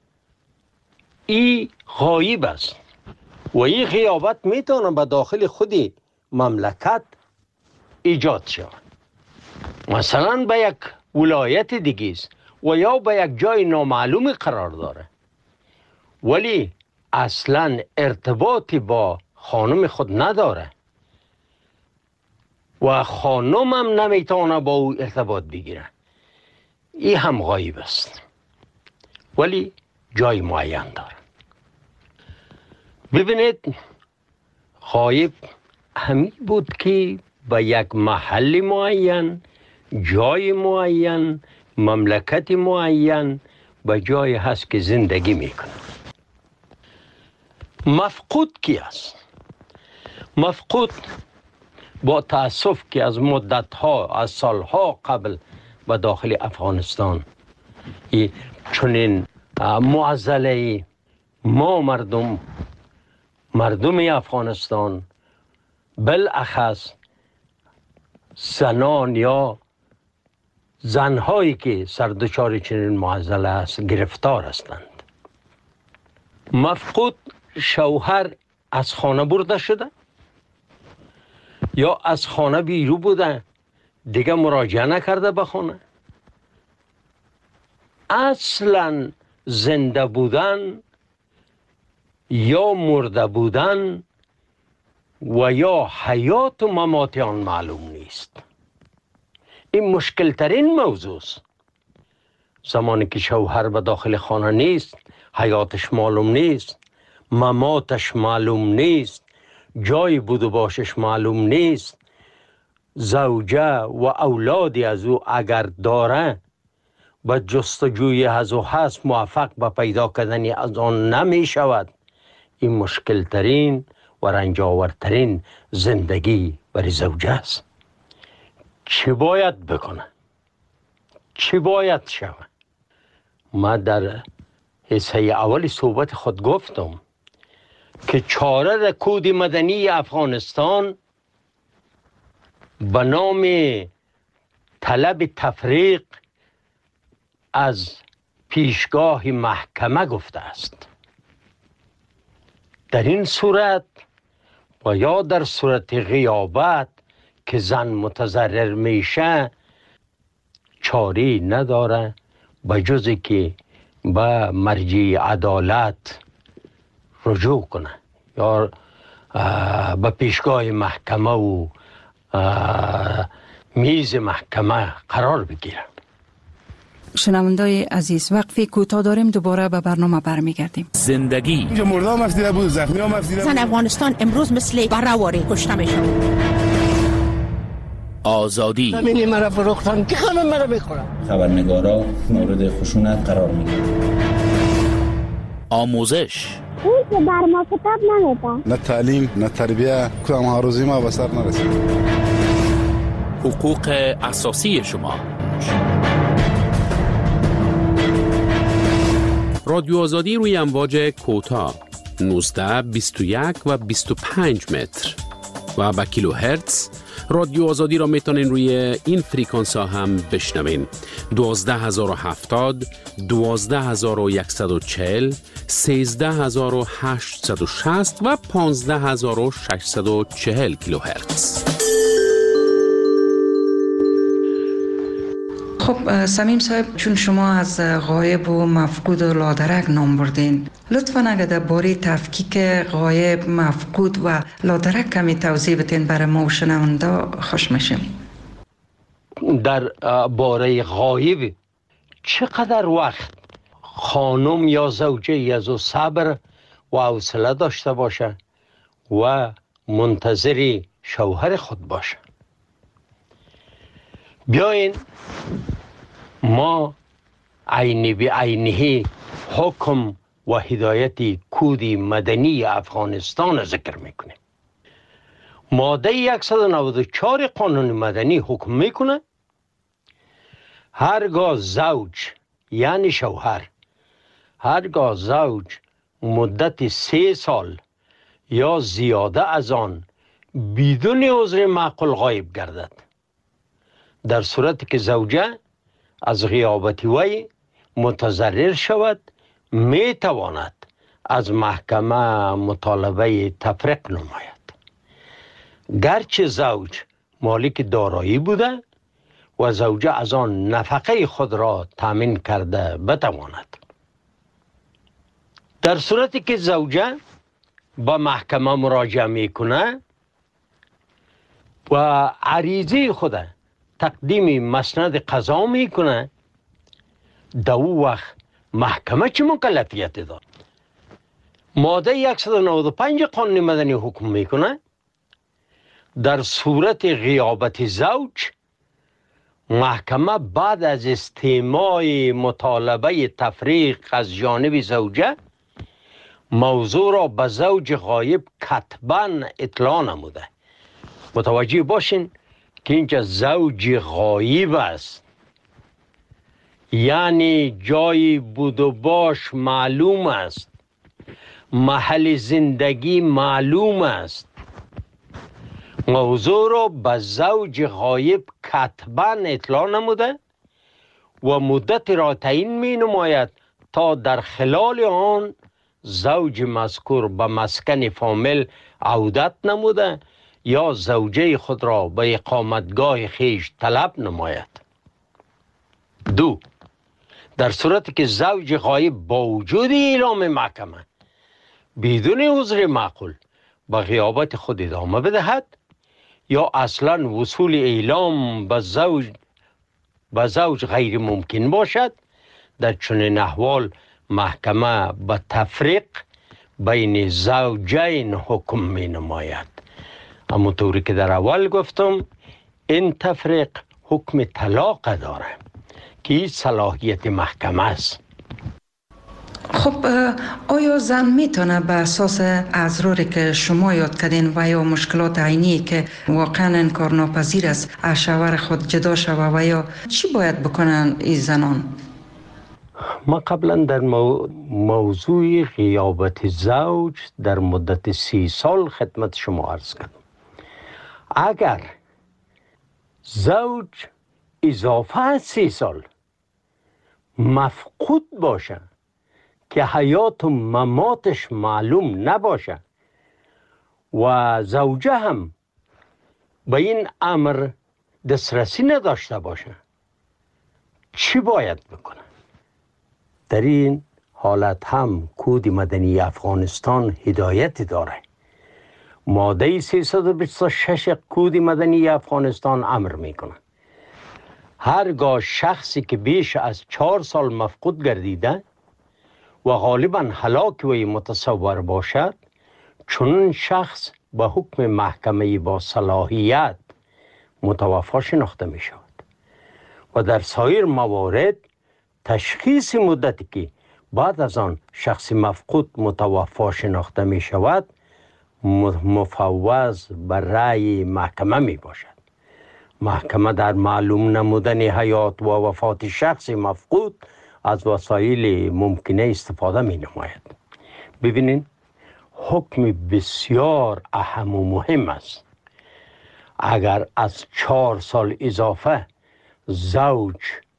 Speaker 5: این غایب است و این غیابت میتونه به داخل خود مملکت ایجاد شود. مثلا به یک ولایت دیگه است و یا به یک جای نامعلوم قرار داره ولی اصلا ارتباطی با خانم خود نداره و خانم هم نمیتونه با او ارتباط بگیره. این هم غایب است ولی جای معین داره. ببینید، غایب همین بود که به یک محل معین، جای معین، مملکت معین به جای هست که زندگی میکنه. مفقود کی است؟ مفقود با تأسف که از مدتها، از سالها قبل به داخل افغانستان چنین معضله ما مردم مردم افغانستان بالاخص زنان یا زنهایی که سردچار چنین معضله است گرفتار هستند. مفقود شوهر از خانه برده شده یا از خانه بیرو بوده، دیگه مراجعه نکرده به خانه. اصلا زنده بودن یا مرده بودن و یا حیات و ممات آن معلوم نیست. این مشکل ترین موضوع است. زمانی که شوهر به داخل خانه نیست، حیاتش معلوم نیست، مماتش معلوم نیست، جای بود و باشش معلوم نیست، زوجه و اولادی از او اگر داره به جستجوی از او هست موفق به پیدا کردن از آن نمی شود. این مشکل ترین و رنجاورترین زندگی برای زوجه است. چی باید بکنه؟ چی باید شود؟ ما در حصه اول صحبت خود گفتم که چاره در کود مدنی افغانستان به نام طلب تفریق از پیشگاه محکمه گفته است. در این صورت و یا در صورت غیابت که زن متضرر میشه چاری نداره به جز که به مرجع عدالت رجوع کنه یا به پیشگاه محکمه و میز محکمه قرار بگیره.
Speaker 12: شنوندای عزیز، وقفی کوتاه داریم، دوباره به برنامه برمیگردیم.
Speaker 6: زندگی
Speaker 2: اینجا مردم افزیده بود، زخمی هم افزیده بود.
Speaker 8: زن افغانستان امروز مثل برهواری کشته میشن.
Speaker 6: آزادی.
Speaker 2: زمینی مرا فروختن که خانم مرا بخورم.
Speaker 8: خبرنگارا مورد خشونت قرار میگیرن.
Speaker 6: آموزش.
Speaker 23: اون که بر ما کتاب نمیدن.
Speaker 24: نه تعلیم نه تربیه کدام ها روزی ما به سر نرسید.
Speaker 6: حقوق اساسی شما. رادیو آزادی روی امواج کوتاه نوزده، بیست و یک و بیست و پنج متر و با کیلو هرتز. رادیو آزادی را میتونین روی این فریکانس ها هم بشنوین: دوازده هزار و هفتاد، دوازده هزار و صد و چهل، سیزده هزار و هشتصد و شصت و پانزده هزار و ششصد و چهل کیلو هرتز.
Speaker 22: خب سمیم صاحب، چون شما از غایب و مفقود و لادرک نام بردین، لطفاً اگر در باره تفکیک غایب، مفقود و لادرک کمی توضیح بتین برای ما و شنونده خوش میشیم.
Speaker 5: در باره غایب چقدر وقت خانم یا زوجه از او صبر و حوصله داشته باشه و منتظر شوهر خود باشه. بیاین ما عینی به عینی حکم و هدایت کود مدنی افغانستان ذکر میکنه. ماده صد و نود و چهار قانون مدنی حکم میکنه هرگاه زوج یعنی شوهر هرگاه زوج مدت سه سال یا زیاده از آن بدون عذر معقول غایب گردد، در صورتی که زوجه از غیابت وی متضرر شود، می تواند از محکمه مطالبه تفریق نماید. گرچه زوج مالک دارایی بوده و زوجه از آن نفقه خود را تامین کرده بتواند. در صورتی که زوجه با محکمه مراجعه میکنه و عریضه خود تقدیم مسند قضا میکنه، در او وقت محکمه چه مکلفیت داد؟ ماده صد و نود و پنج قانون مدنی حکم میکنه در صورت غیابت زوج، محکمه بعد از استماع مطالبه تفریق از جانب زوجه موضوع را به زوج غایب کتباً اطلاع نموده. متوجه باشین که اینجا زوج غایب است، یعنی جای بود و باش معلوم است، محل زندگی معلوم است. موضوع را به زوج غایب کتباً اطلاع نموده و مدت را تعیین می نماید تا در خلال آن زوج مذکور به مسکن فامیل عودت نموده یا زوجه خود را به اقامتگاه خیش طلب نماید. دو، در صورتی که زوج غایب با وجود اعلام محکمه بدون عذر معقول به غیابت خود ادامه بدهد یا اصلا وصول اعلام به زوج به زوج غیر ممکن باشد، در چنین احوال محکمه به تفریق بین زوجین حکم می نماید. اما طوری که در اول گفتم، این تفریق حکم طلاق داره که این صلاحیت محکمه است.
Speaker 22: خب آیا زن میتونه به اساس اضراری که شما یاد کردین و یا مشکلات عینی که واقعا انکارناپذیر است از شوهر خود جدا شوه و یا چی باید بکنن این زنان؟
Speaker 5: ما قبلا در مو... موضوع غیابت زوج در مدت سی سال خدمت شما عرض کردم. اگر زوج اضافه از سی سال مفقود باشه که حیات و مماتش معلوم نباشه و زوجه هم به این امر دسترسی نداشته باشه، چی باید بکنه؟ در این حالت هم کود مدنی افغانستان هدایت داره. ماده سیصد و بیست و شش کود مدنی افغانستان امر میکنه هرگاه شخصی که بیش از چهار سال مفقود گردیده و غالبا هلاک وی متصور باشد، چون شخص به حکم محکمه با صلاحیت متوفا شناخته می شود و در سایر موارد تشخیص مدتی که بعد از آن شخص مفقود متوفا شناخته می شود مفوض بر رأی محکمه می باشد. محکمه در معلوم نمودن حیات و وفات شخص مفقود از وسایل ممکنه استفاده می نماید. ببینید حکم بسیار اهم و مهم است. اگر از چهار سال اضافه زوج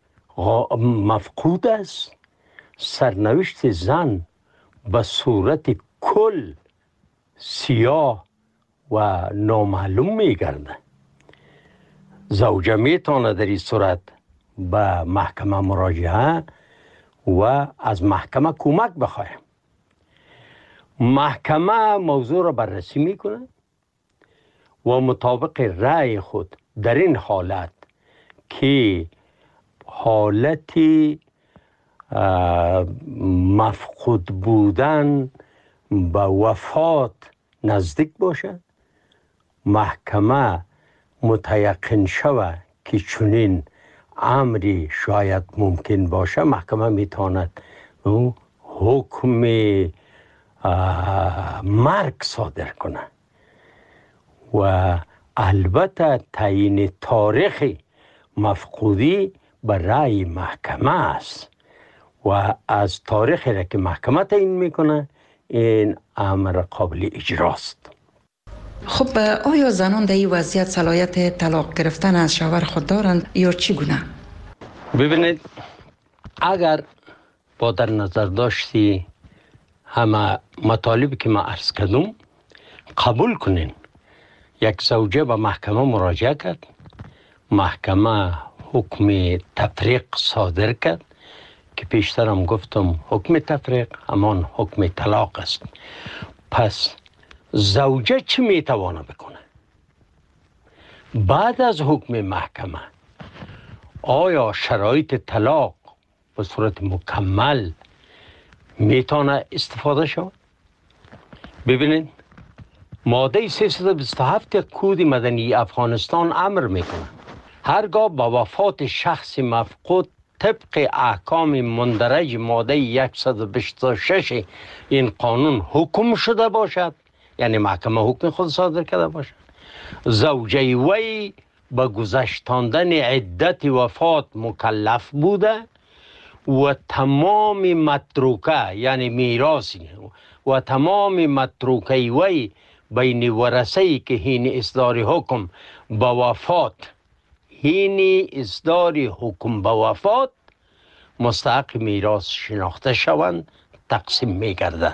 Speaker 5: مفقود است، سرنوشت زن به صورت کل سیاه و نامعلوم می گرده. زوجه می تواند در این صورت به محکمه مراجعه و از محکمه کمک بخواهد. محکمه موضوع را بررسی می کند و مطابق رأی خود در این حالت که حالت مفقود بودن به وفات نزدیک باشد، محکمه متیقن شود که چنین امری شاید ممکن باشه، محکمه میتواند حکم مرگ صادر کنه و البته تعیین تاریخ مفقودی به رأی محکمه است و از تاریخی را که محکمه تعیین میکنه این امر قابل اجراست.
Speaker 22: خب آیا زنان در این وضعیت صلاحیت طلاق گرفتن از شوهر خود دارند یا چگونه؟
Speaker 5: ببینید اگر با در نظر داشتی همه مطالبی که ما عرض کردم قبول کنین، یک زوجه به محکمه مراجعه کرد، محکمه حکم تفریق صادر کرد که پیشترم گفتم حکم تفریق همان حکم طلاق است. پس زوجه چی میتوانه بکنه؟ بعد از حکم محکمه آیا شرایط طلاق به صورت مکمل میتونه استفاده شود؟ ببینید ماده سیصد و بیست و هفت کود مدنی افغانستان امر میکنه هرگاه با وفات شخص مفقود طبق احکام مندرج ماده صد و بیست و شش این قانون حکم شده باشد، یعنی محکمه حکم خود صادر کرده باشد، زوجه وی به گذشتاندن عدت وفات مکلف بوده و تمام متروکه یعنی میراثی و تمام متروکه وی بین ورثه‌ای که هین اصدار حکم به وفات هین اصدار حکم به وفات مستحق میراث شناخته شوند تقسیم می گردد.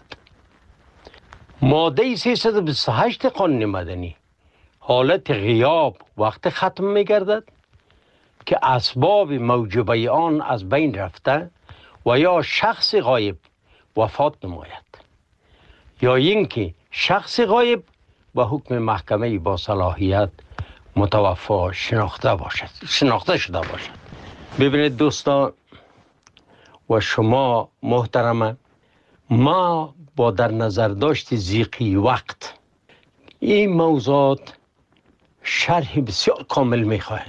Speaker 5: ماده سیصد و بیست و هشت قانون مدنی حالت غیاب وقت ختم می گردد که اسباب موجبه آن از بین رفته و یا شخص غایب وفات نماید یا اینکه شخص غایب به حکم محکمه با صلاحیت متوفا شناخته باشد شناخته شده باشد. ببینید دوستان و شما محترمه، ما با در نظر داشت ضیقی وقت این موضوعات شرح بسیار کامل میخواهیم.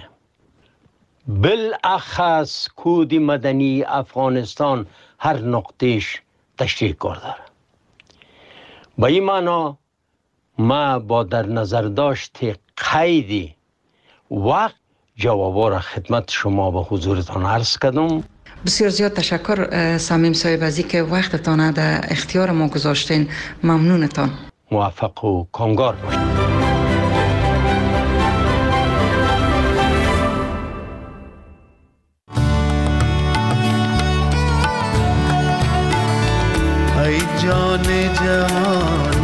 Speaker 5: بالاخص کود مدنی افغانستان هر نقطهش تشریح کار داره. با این معنا ما با در نظر داشت قید وقت جوابا را خدمت شما به حضورتان عرض کردم.
Speaker 22: بسیار زیاد تشکر صمیم صاحب از اینکه وقتتان در اختیار ما گذاشتین. ممنونتان.
Speaker 5: موفق و کامگار باشید.
Speaker 3: ای جان جهان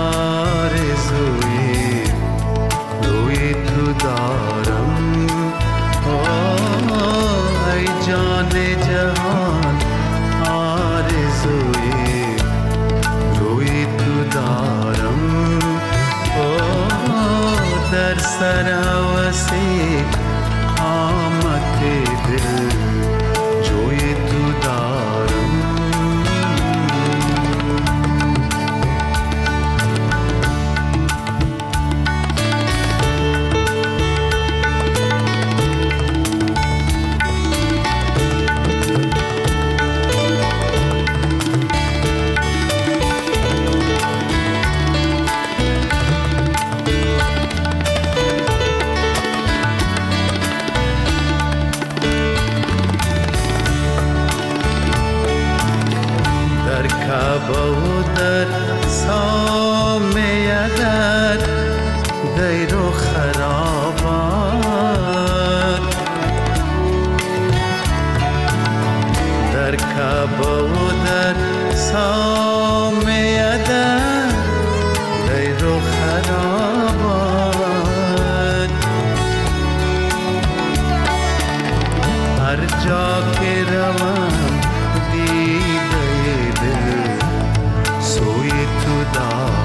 Speaker 3: آرزوی روی تو دارم، ای جان جهان آرزوی روی تو دارم، در سر هوسی قامت دل جوی تو دارم. شب و در سام یدر غیر و خرابات هر جا که روم دیده دل سوی تو دار